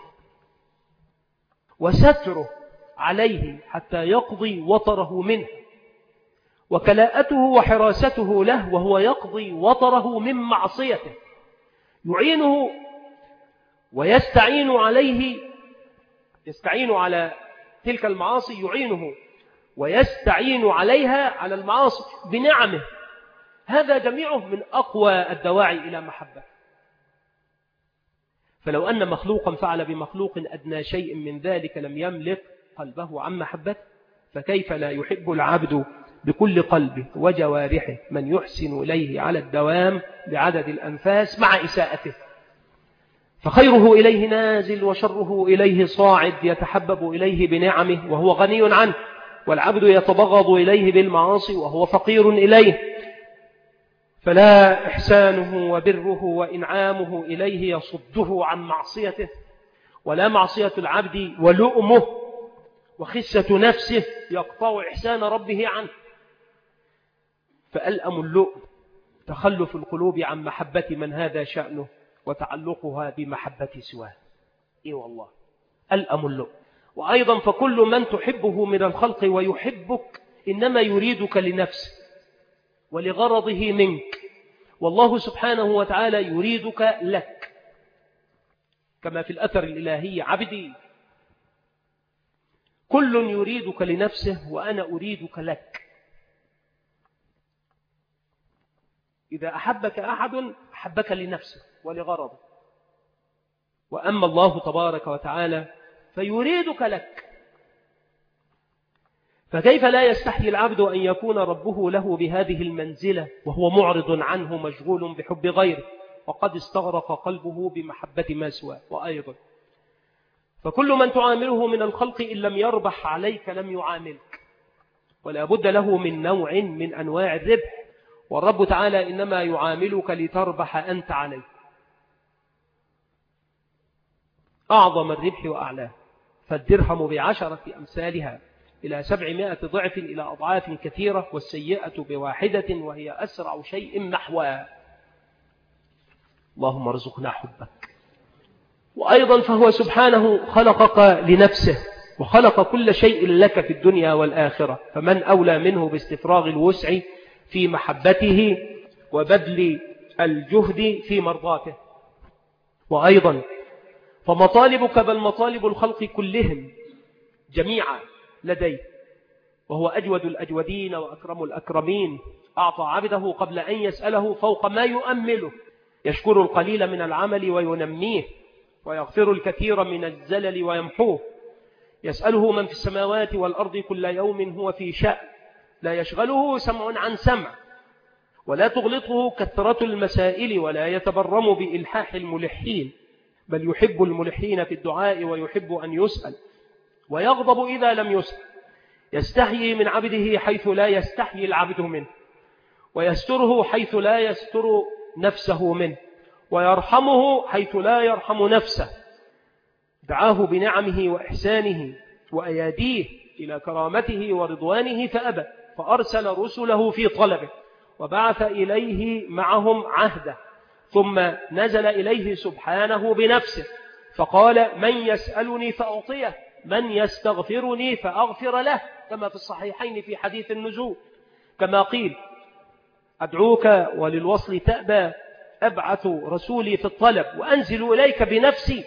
وستره عليه حتى يقضي وطره منه، وكلاءته وحراسته له وهو يقضي وطره من معصيته، يعينه ويستعين عليه، يستعين على تلك المعاصي، يعينه ويستعين عليها على المعاصي بنعمه. هذا جميعه من أقوى الدواعي إلى محبة. فلو أن مخلوقا فعل بمخلوق أدنى شيء من ذلك لم يملك قلبه عن محبته، فكيف لا يحب العبد بكل قلبه وجوارحه من يحسن إليه على الدوام بعدد الأنفاس مع إساءته؟ فخيره إليه نازل وشره إليه صاعد، يتحبب إليه بنعمه وهو غني عنه، والعبد يتبغض إليه بالمعاصي وهو فقير إليه. فلا إحسانه وبره وإنعامه إليه يصده عن معصيته، ولا معصية العبد ولؤمه وخسة نفسه يقطع إحسان ربه عنه. فألأم اللؤم تخلف القلوب عن محبة من هذا شأنه وتعلقها بمحبة سواه. إيه والله ألأم اللؤم. وأيضا فكل من تحبه من الخلق ويحبك إنما يريدك لنفسه ولغرضه منك، والله سبحانه وتعالى يريدك لك، كما في الأثر الإلهي: عبدي كل يريدك لنفسه وأنا أريدك لك. إذا أحبك أحد أحبك لنفسه ولغرضه، وأما الله تبارك وتعالى فيريدك لك. فكيف لا يستحي العبد أن يكون ربه له بهذه المنزلة وهو معرض عنه مشغول بحب غيره، وقد استغرق قلبه بمحبة ما سواه. وأيضا فكل من تعامله من الخلق إن لم يربح عليك لم يعاملك، ولا بد له من نوع من أنواع الربح، والرب تعالى إنما يعاملك لتربح أنت عليه. أعظم الربح وأعلاه، فالدرهم ب10 أمثالها إلى 700 ضعف إلى أضعاف كثيرة، والسيئة بواحدة وهي أسرع شيء نحوها. اللهم ارزقنا حبك. وأيضا فهو سبحانه خلقك لنفسه وخلق كل شيء لك في الدنيا والآخرة، فمن أولى منه باستفراغ الوسع في محبته وبذل الجهد في مرضاته. وأيضا فمطالبك بل مطالب الخلق كلهم جميعا لديه، وهو أجود الأجودين وأكرم الأكرمين، أعطى عبده قبل أن يسأله فوق ما يؤمله، يشكر القليل من العمل وينميه، ويغفر الكثير من الزلل ويمحوه. يسأله من في السماوات والأرض كل يوم هو في شأن، لا يشغله سمع عن سمع، ولا تغلطه كثرة المسائل، ولا يتبرم بإلحاح الملحين، بل يحب الملحين في الدعاء ويحب أن يسأل، ويغضب إذا لم يسأل. يستحيي من عبده حيث لا يستحيي العبد منه، ويستره حيث لا يستر نفسه منه، ويرحمه حيث لا يرحم نفسه. دعاه بنعمه وإحسانه وأياديه إلى كرامته ورضوانه فأبى، فأرسل رسله في طلبه وبعث إليه معهم عهده، ثم نزل إليه سبحانه بنفسه فقال: من يسألني فأعطيه، من يستغفرني فأغفر له، كما في الصحيحين في حديث النزول، كما قيل: أدعوك وللوصل تأبى، أبعث رسولي في الطلب وأنزل إليك بنفسي.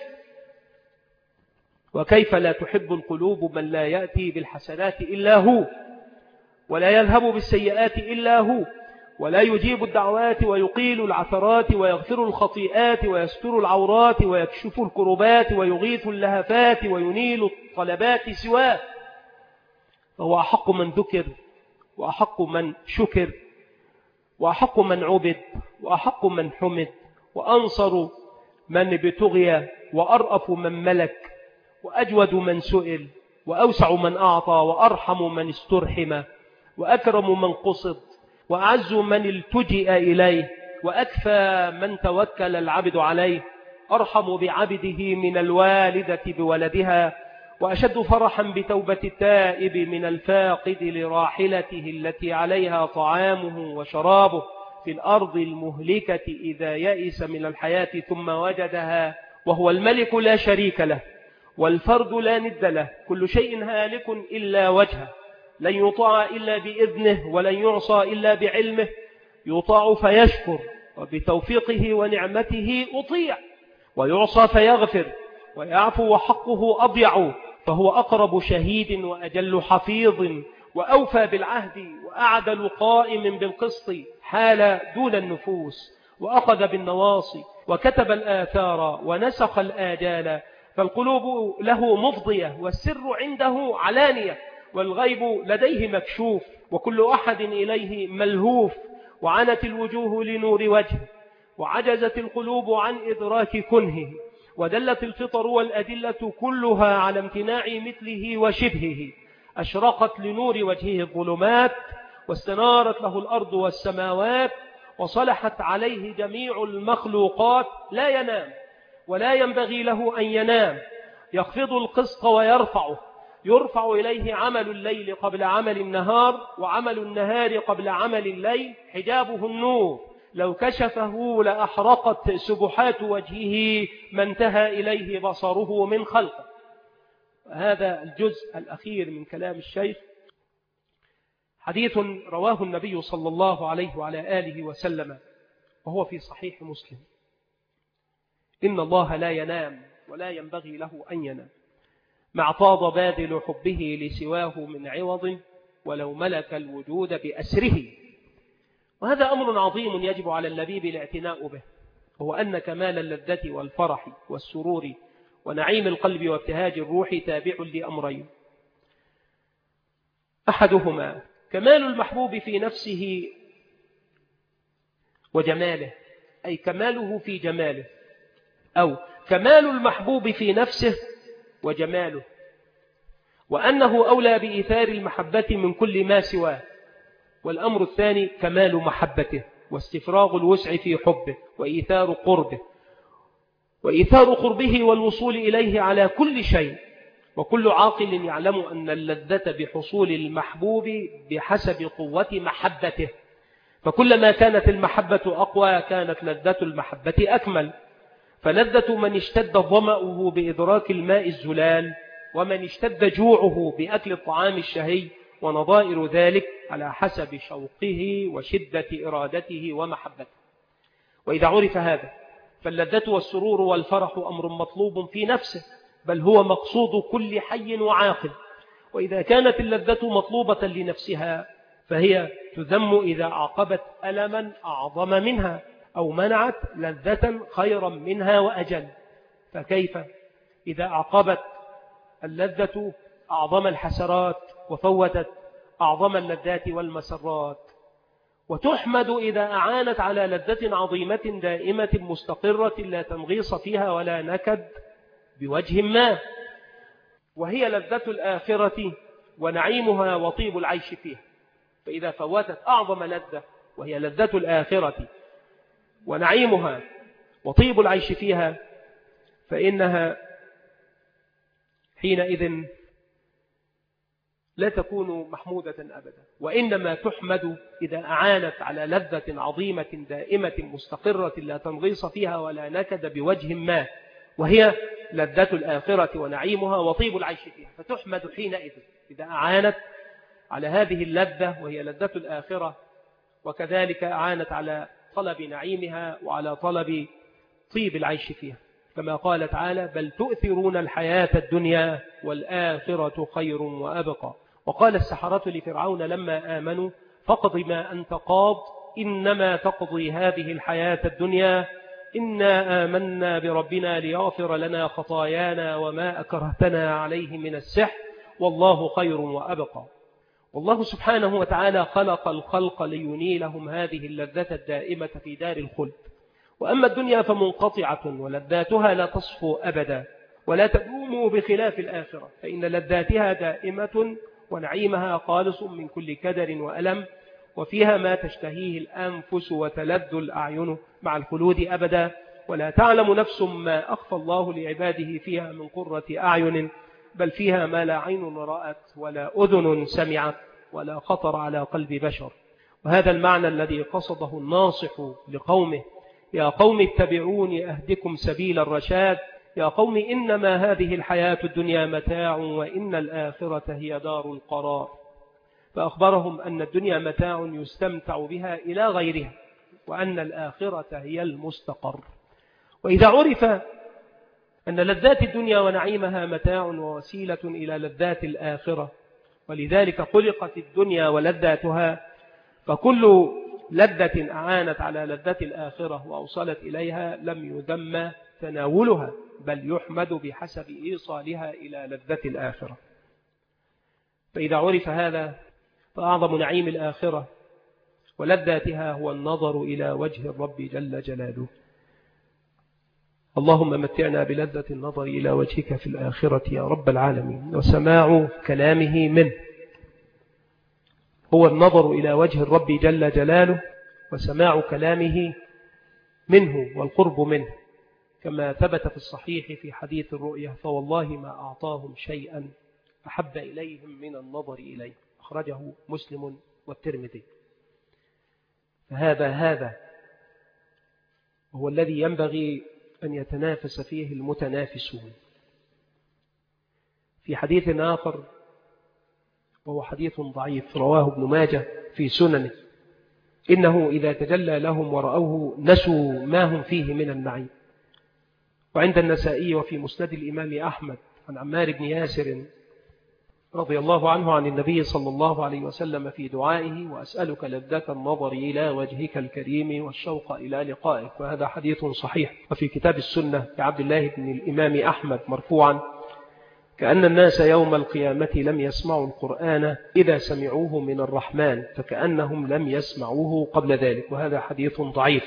وكيف لا تحب القلوب من لا يأتي بالحسنات إلا هو، ولا يذهب بالسيئات إلا هو، ولا يجيب الدعوات ويقيل العثرات ويغفر الخطيئات ويستر العورات ويكشف الكربات ويغيث اللهفات وينيل الطلبات سواه. فهو أحق من ذكر وأحق من شكر وأحق من عبد وأحق من حمد، وأنصر من ابتغي، وأرأف من ملك، وأجود من سئل، وأوسع من أعطى، وأرحم من استرحم، وأكرم من قصد، وأعز من التجئ إليه، وأكفى من توكل العبد عليه، أرحم بعبده من الوالدة بولدها، وأشد فرحا بتوبة التائب من الفاقد لراحلته التي عليها طعامه وشرابه في الأرض المهلكة إذا يئس من الحياة ثم وجدها وهو الملك لا شريك له والفرد لا ند له، كل شيء هالك إلا وجهه، لن يطاع إلا بإذنه ولن يعصى إلا بعلمه، يطاع فيشكر وبتوفيقه ونعمته أطيع، ويعصى فيغفر ويعفو وحقه أضيع، فهو أقرب شهيد وأجل حفيظ وأوفى بالعهد وأعدل قائم بالقسط، حال دون النفوس وأخذ بالنواصي وكتب الآثار ونسخ الآجال، فالقلوب له مفضية والسر عنده علانية والغيب لديه مكشوف وكل أحد إليه ملهوف، وعنت الوجوه لنور وجهه وعجزت القلوب عن إدراك كنهه، ودلت الفطر والأدلة كلها على امتناع مثله وشبهه، أشرقت لنور وجهه الظلمات واستنارت له الأرض والسماوات وصلحت عليه جميع المخلوقات، لا ينام ولا ينبغي له أن ينام، يخفض القسط ويرفعه، يرفع إليه عمل الليل قبل عمل النهار وعمل النهار قبل عمل الليل، حجابه النور لو كشفه لأحرقت سبحات وجهه ما انتهى إليه بصره من خلقه. هذا الجزء الأخير من كلام الشيخ حديث رواه النبي صلى الله عليه وعلى آله وسلم وهو في صحيح مسلم: إن الله لا ينام ولا ينبغي له أن ينام، ما اعتاض باذل حبه لسواه من عوض ولو ملك الوجود بأسره. وهذا أمر عظيم يجب على اللبيب الاعتناء به، هو أن كمال اللذة والفرح والسرور ونعيم القلب وابتهاج الروح تابع لأمرين: أحدهما كمال المحبوب في نفسه وجماله، أي كماله في جماله، أو كمال المحبوب في نفسه وجماله، وأنه أولى بإيثار المحبة من كل ما سواه. والأمر الثاني كمال محبته واستفراغ الوسع في حبه وإيثار قربه والوصول إليه على كل شيء. وكل عاقل يعلم أن اللذة بحصول المحبوب بحسب قوة محبته، فكلما كانت المحبة أقوى كانت لذة المحبة أكمل، فلذة من اشتد ظمأه بإدراك الماء الزلال، ومن اشتد جوعه بأكل الطعام الشهي، ونظائر ذلك على حسب شوقه وشدة إرادته ومحبته. وإذا عرف هذا فاللذة والسرور والفرح أمر مطلوب في نفسه، بل هو مقصود كل حي وعاقل. وإذا كانت اللذة مطلوبة لنفسها فهي تذم إذا عقبت ألما أعظم منها أو منعت لذة خيرا منها وأجل، فكيف إذا عقبت اللذة أعظم الحسرات وفوتت أعظم اللذات والمسرات. وتحمد إذا أعانت على لذة عظيمة دائمة مستقرة لا تنغيص فيها ولا نكد بوجه ما، وهي لذة الآخرة ونعيمها وطيب العيش فيها. فإذا فوتت أعظم لذة وهي لذة الآخرة ونعيمها وطيب العيش فيها فإنها حينئذ لا تكون محمودة أبدا، وإنما تحمد إذا أعانت على لذة عظيمة دائمة مستقرة لا تنغيص فيها ولا نكد بوجه ما، وهي لذة الآخرة ونعيمها وطيب العيش فيها، فتحمد حينئذ إذا أعانت على هذه اللذة وهي لذة الآخرة، وكذلك أعانت على طلب نعيمها وعلى طلب طيب العيش فيها، كما قال تعالى: بل تؤثرون الحياة الدنيا والآخرة خير وأبقى. وقال السحرة لفرعون لما آمنوا: فاقض ما أنت قاض إنما تقضي هذه الحياة الدنيا إنا آمنا بربنا ليغفر لنا خطايانا وما أكرهتنا عليه من السحر والله خير وأبقى. والله سبحانه وتعالى خلق الخلق لينيلهم هذه اللذة الدائمة في دار الخلد، وأما الدنيا فمنقطعة ولذاتها لا تصفو أبدا ولا تدوم بخلاف الآخرة، فإن لذاتها دائمة ونعيمها خالص من كل كدر وألم، وفيها ما تشتهيه الأنفس وتلذ الأعين مع الخلود أبدا، ولا تعلم نفس ما أخفى الله لعباده فيها من قرة أعين بل فيها ما لا عين رأت ولا أذن سمعت ولا خطر على قلب بشر. وهذا المعنى الذي قصده الناصح لقومه: يا قوم اتبعوني أهدكم سبيل الرشاد، يا قوم إنما هذه الحياة الدنيا متاع وإن الآخرة هي دار القرار. فأخبرهم أن الدنيا متاع يستمتع بها إلى غيرها، وأن الآخرة هي المستقر. وإذا عرف أن لذات الدنيا ونعيمها متاع ووسيلة إلى لذات الآخرة، ولذلك خلقت الدنيا ولذاتها، فكل لذة أعانت على لذة الآخرة وأوصلت إليها لم يذم تناولها، بل يحمد بحسب إيصالها إلى لذة الآخرة. فإذا عرف هذا فأعظم نعيم الآخرة ولذاتها هو النظر إلى وجه الرب جل جلاله. اللهم متعنا بلذة النظر إلى وجهك في الآخرة يا رب العالمين. وسماع كلامه منه هو النظر إلى وجه الرب جل جلاله، وسماع كلامه منه والقرب منه، كما ثبت في الصحيح في حديث الرؤيا: فوالله ما أعطاهم شيئا أحب إليهم من النظر إليه. أخرجه مسلم والترمذي. فهذا هو الذي ينبغي أن يتنافس فيه المتنافسون. في حديث آخر وهو حديث ضعيف رواه ابن ماجه في سننه: إنه إذا تجلى لهم ورأوه نسوا ما هم فيه من النعيم. وعند النسائي وفي مسند الإمام أحمد عن عمار بن ياسر رضي الله عنه عن النبي صلى الله عليه وسلم في دعائه: وأسألك لذة النظر إلى وجهك الكريم والشوق إلى لقائك. وهذا حديث صحيح. وفي كتاب السنة لعبد الله بن الإمام أحمد مرفوعا: كأن الناس يوم القيامة لم يسمعوا القرآن إذا سمعوه من الرحمن فكأنهم لم يسمعوه قبل ذلك. وهذا حديث ضعيف.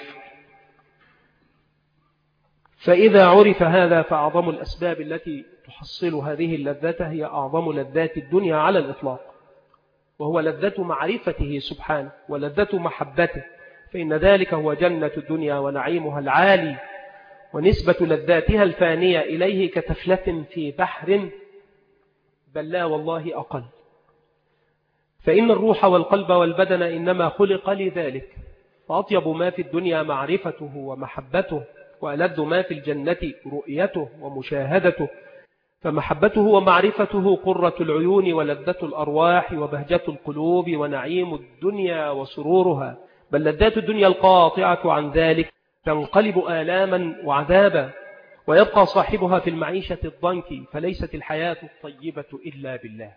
فإذا عرف هذا فأعظم الأسباب التي تحصل هذه اللذة هي أعظم لذات الدنيا على الإطلاق، وهو لذة معرفته سبحانه ولذة محبته، فإن ذلك هو جنة الدنيا ونعيمها العالي، ونسبة لذاتها الفانية إليه كتفلة في بحر، بل لا والله أقل. فإن الروح والقلب والبدن إنما خلق لذلك، فأطيب ما في الدنيا معرفته ومحبته، وألذ ما في الجنة رؤيته ومشاهدته. فمحبته ومعرفته قرة العيون ولذة الأرواح وبهجة القلوب ونعيم الدنيا وسرورها، بل لذات الدنيا القاطعة عن ذلك تنقلب آلاما وعذابا، ويبقى صاحبها في المعيشة الضنك، فليست الحياة الطيبة إلا بالله.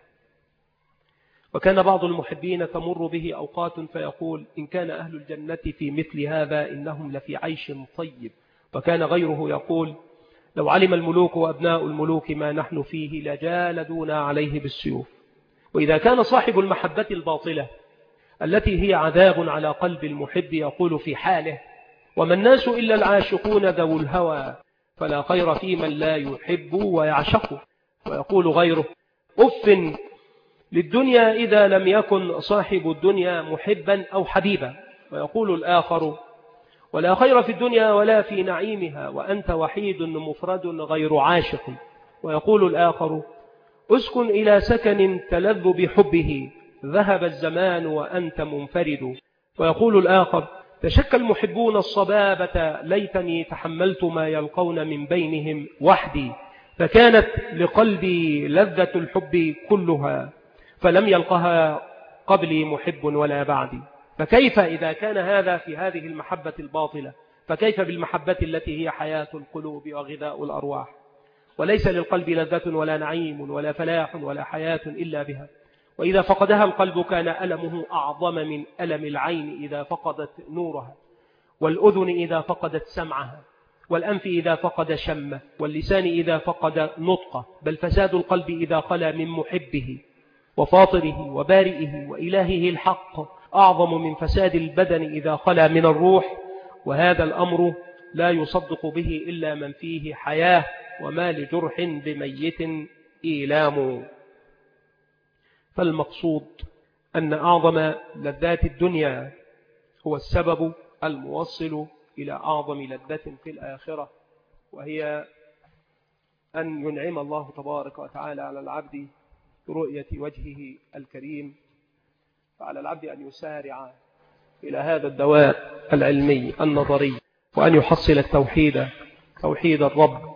وكان بعض المحبين تمر به أوقات فيقول: إن كان أهل الجنة في مثل هذا إنهم لفي عيش طيب. وكان غيره يقول: لو علم الملوك وأبناء الملوك ما نحن فيه لجالدونا عليه بالسيوف. وإذا كان صاحب المحبة الباطلة التي هي عذاب على قلب المحب يقول في حاله: وما الناس إلا العاشقون ذو الهوى، فلا خير في من لا يحب ويعشق. ويقول غيره: أف للدنيا إذا لم يكن صاحب الدنيا محبا أو حبيبا. ويقول الآخر: ولا خير في الدنيا ولا في نعيمها وأنت وحيد مفرد غير عاشق. ويقول الآخر: أسكن إلى سكن تلذ بحبه، ذهب الزمان وأنت منفرد. ويقول الآخر: تشكى المحبون الصبابة، ليتني تحملت ما يلقون من بينهم وحدي، فكانت لقلبي لذة الحب كلها، فلم يلقها قبلي محب ولا بعدي. فكيف إذا كان هذا في هذه المحبة الباطلة، فكيف بالمحبة التي هي حياة القلوب وغذاء الأرواح؟ وليس للقلب لذة ولا نعيم ولا فلاح ولا حياة إلا بها. وإذا فقدها القلب كان ألمه أعظم من ألم العين إذا فقدت نورها، والأذن إذا فقدت سمعها، والأنف إذا فقد شمه، واللسان إذا فقد نطقه. بل فساد القلب إذا خلا من محبه وفاطره وبارئه وإلهه الحق أعظم من فساد البدن إذا خلا من الروح. وهذا الأمر لا يصدق به إلا من فيه حياة، وما لجرح بميت إيلام. فالمقصود أن أعظم لذات الدنيا هو السبب الموصل إلى أعظم لذة في الآخرة، وهي أن ينعم الله تبارك وتعالى على العبد برؤية وجهه الكريم، فعلى العبد أن يسارع إلى هذا الدواء العلمي النظري، وأن يحصل التوحيد، توحيد الرب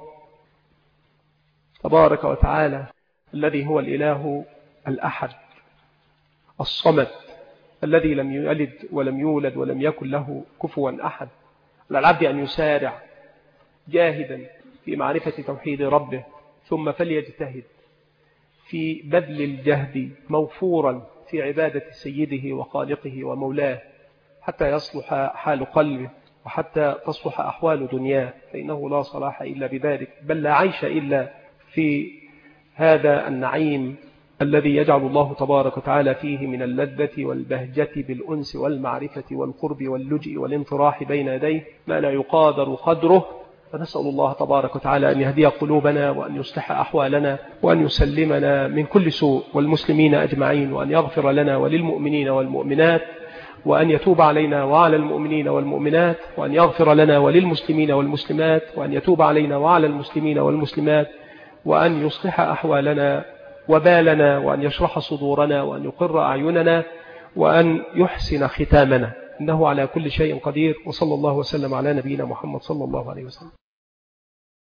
تبارك وتعالى الذي هو الإله الأحد الصمد الذي لم يلد ولم يولد ولم يكن له كفوا أحد. على العبد أن يسارع جاهدا في معرفة توحيد ربه، ثم فليجتهد في بذل الجهد موفورا في عبادة سيده وخالقه ومولاه، حتى يصلح حال قلبه وحتى تصلح أحوال دنياه، فإنه لا صلاح إلا بذلك، بل لا عيش إلا في هذا النعيم الذي يجعل الله تبارك وتعالى فيه من اللذة والبهجة بالأنس والمعرفة والقرب واللجئ والانطراح بين يديه ما لا يقادر قدره. فنسأل الله تبارك وتعالى أن يهدي قلوبنا، وأن يصلح أحوالنا، وأن يسلمنا من كل سوء، والمسلمين أجمعين، وأن يغفر لنا وللمؤمنين والمؤمنات، وأن يتوب علينا وعلى المؤمنين والمؤمنات، وأن يغفر لنا وللمسلمين والمسلمات، وأن يتوب علينا وعلى المسلمين والمسلمات، وأن يصلح أحوالنا وبالنا، وأن يشرح صدورنا، وأن يقر أعيننا، وأن يحسن ختامنا، إنه على كل شيء قدير. وصلى الله وسلم على نبينا محمد صلى الله عليه وسلم.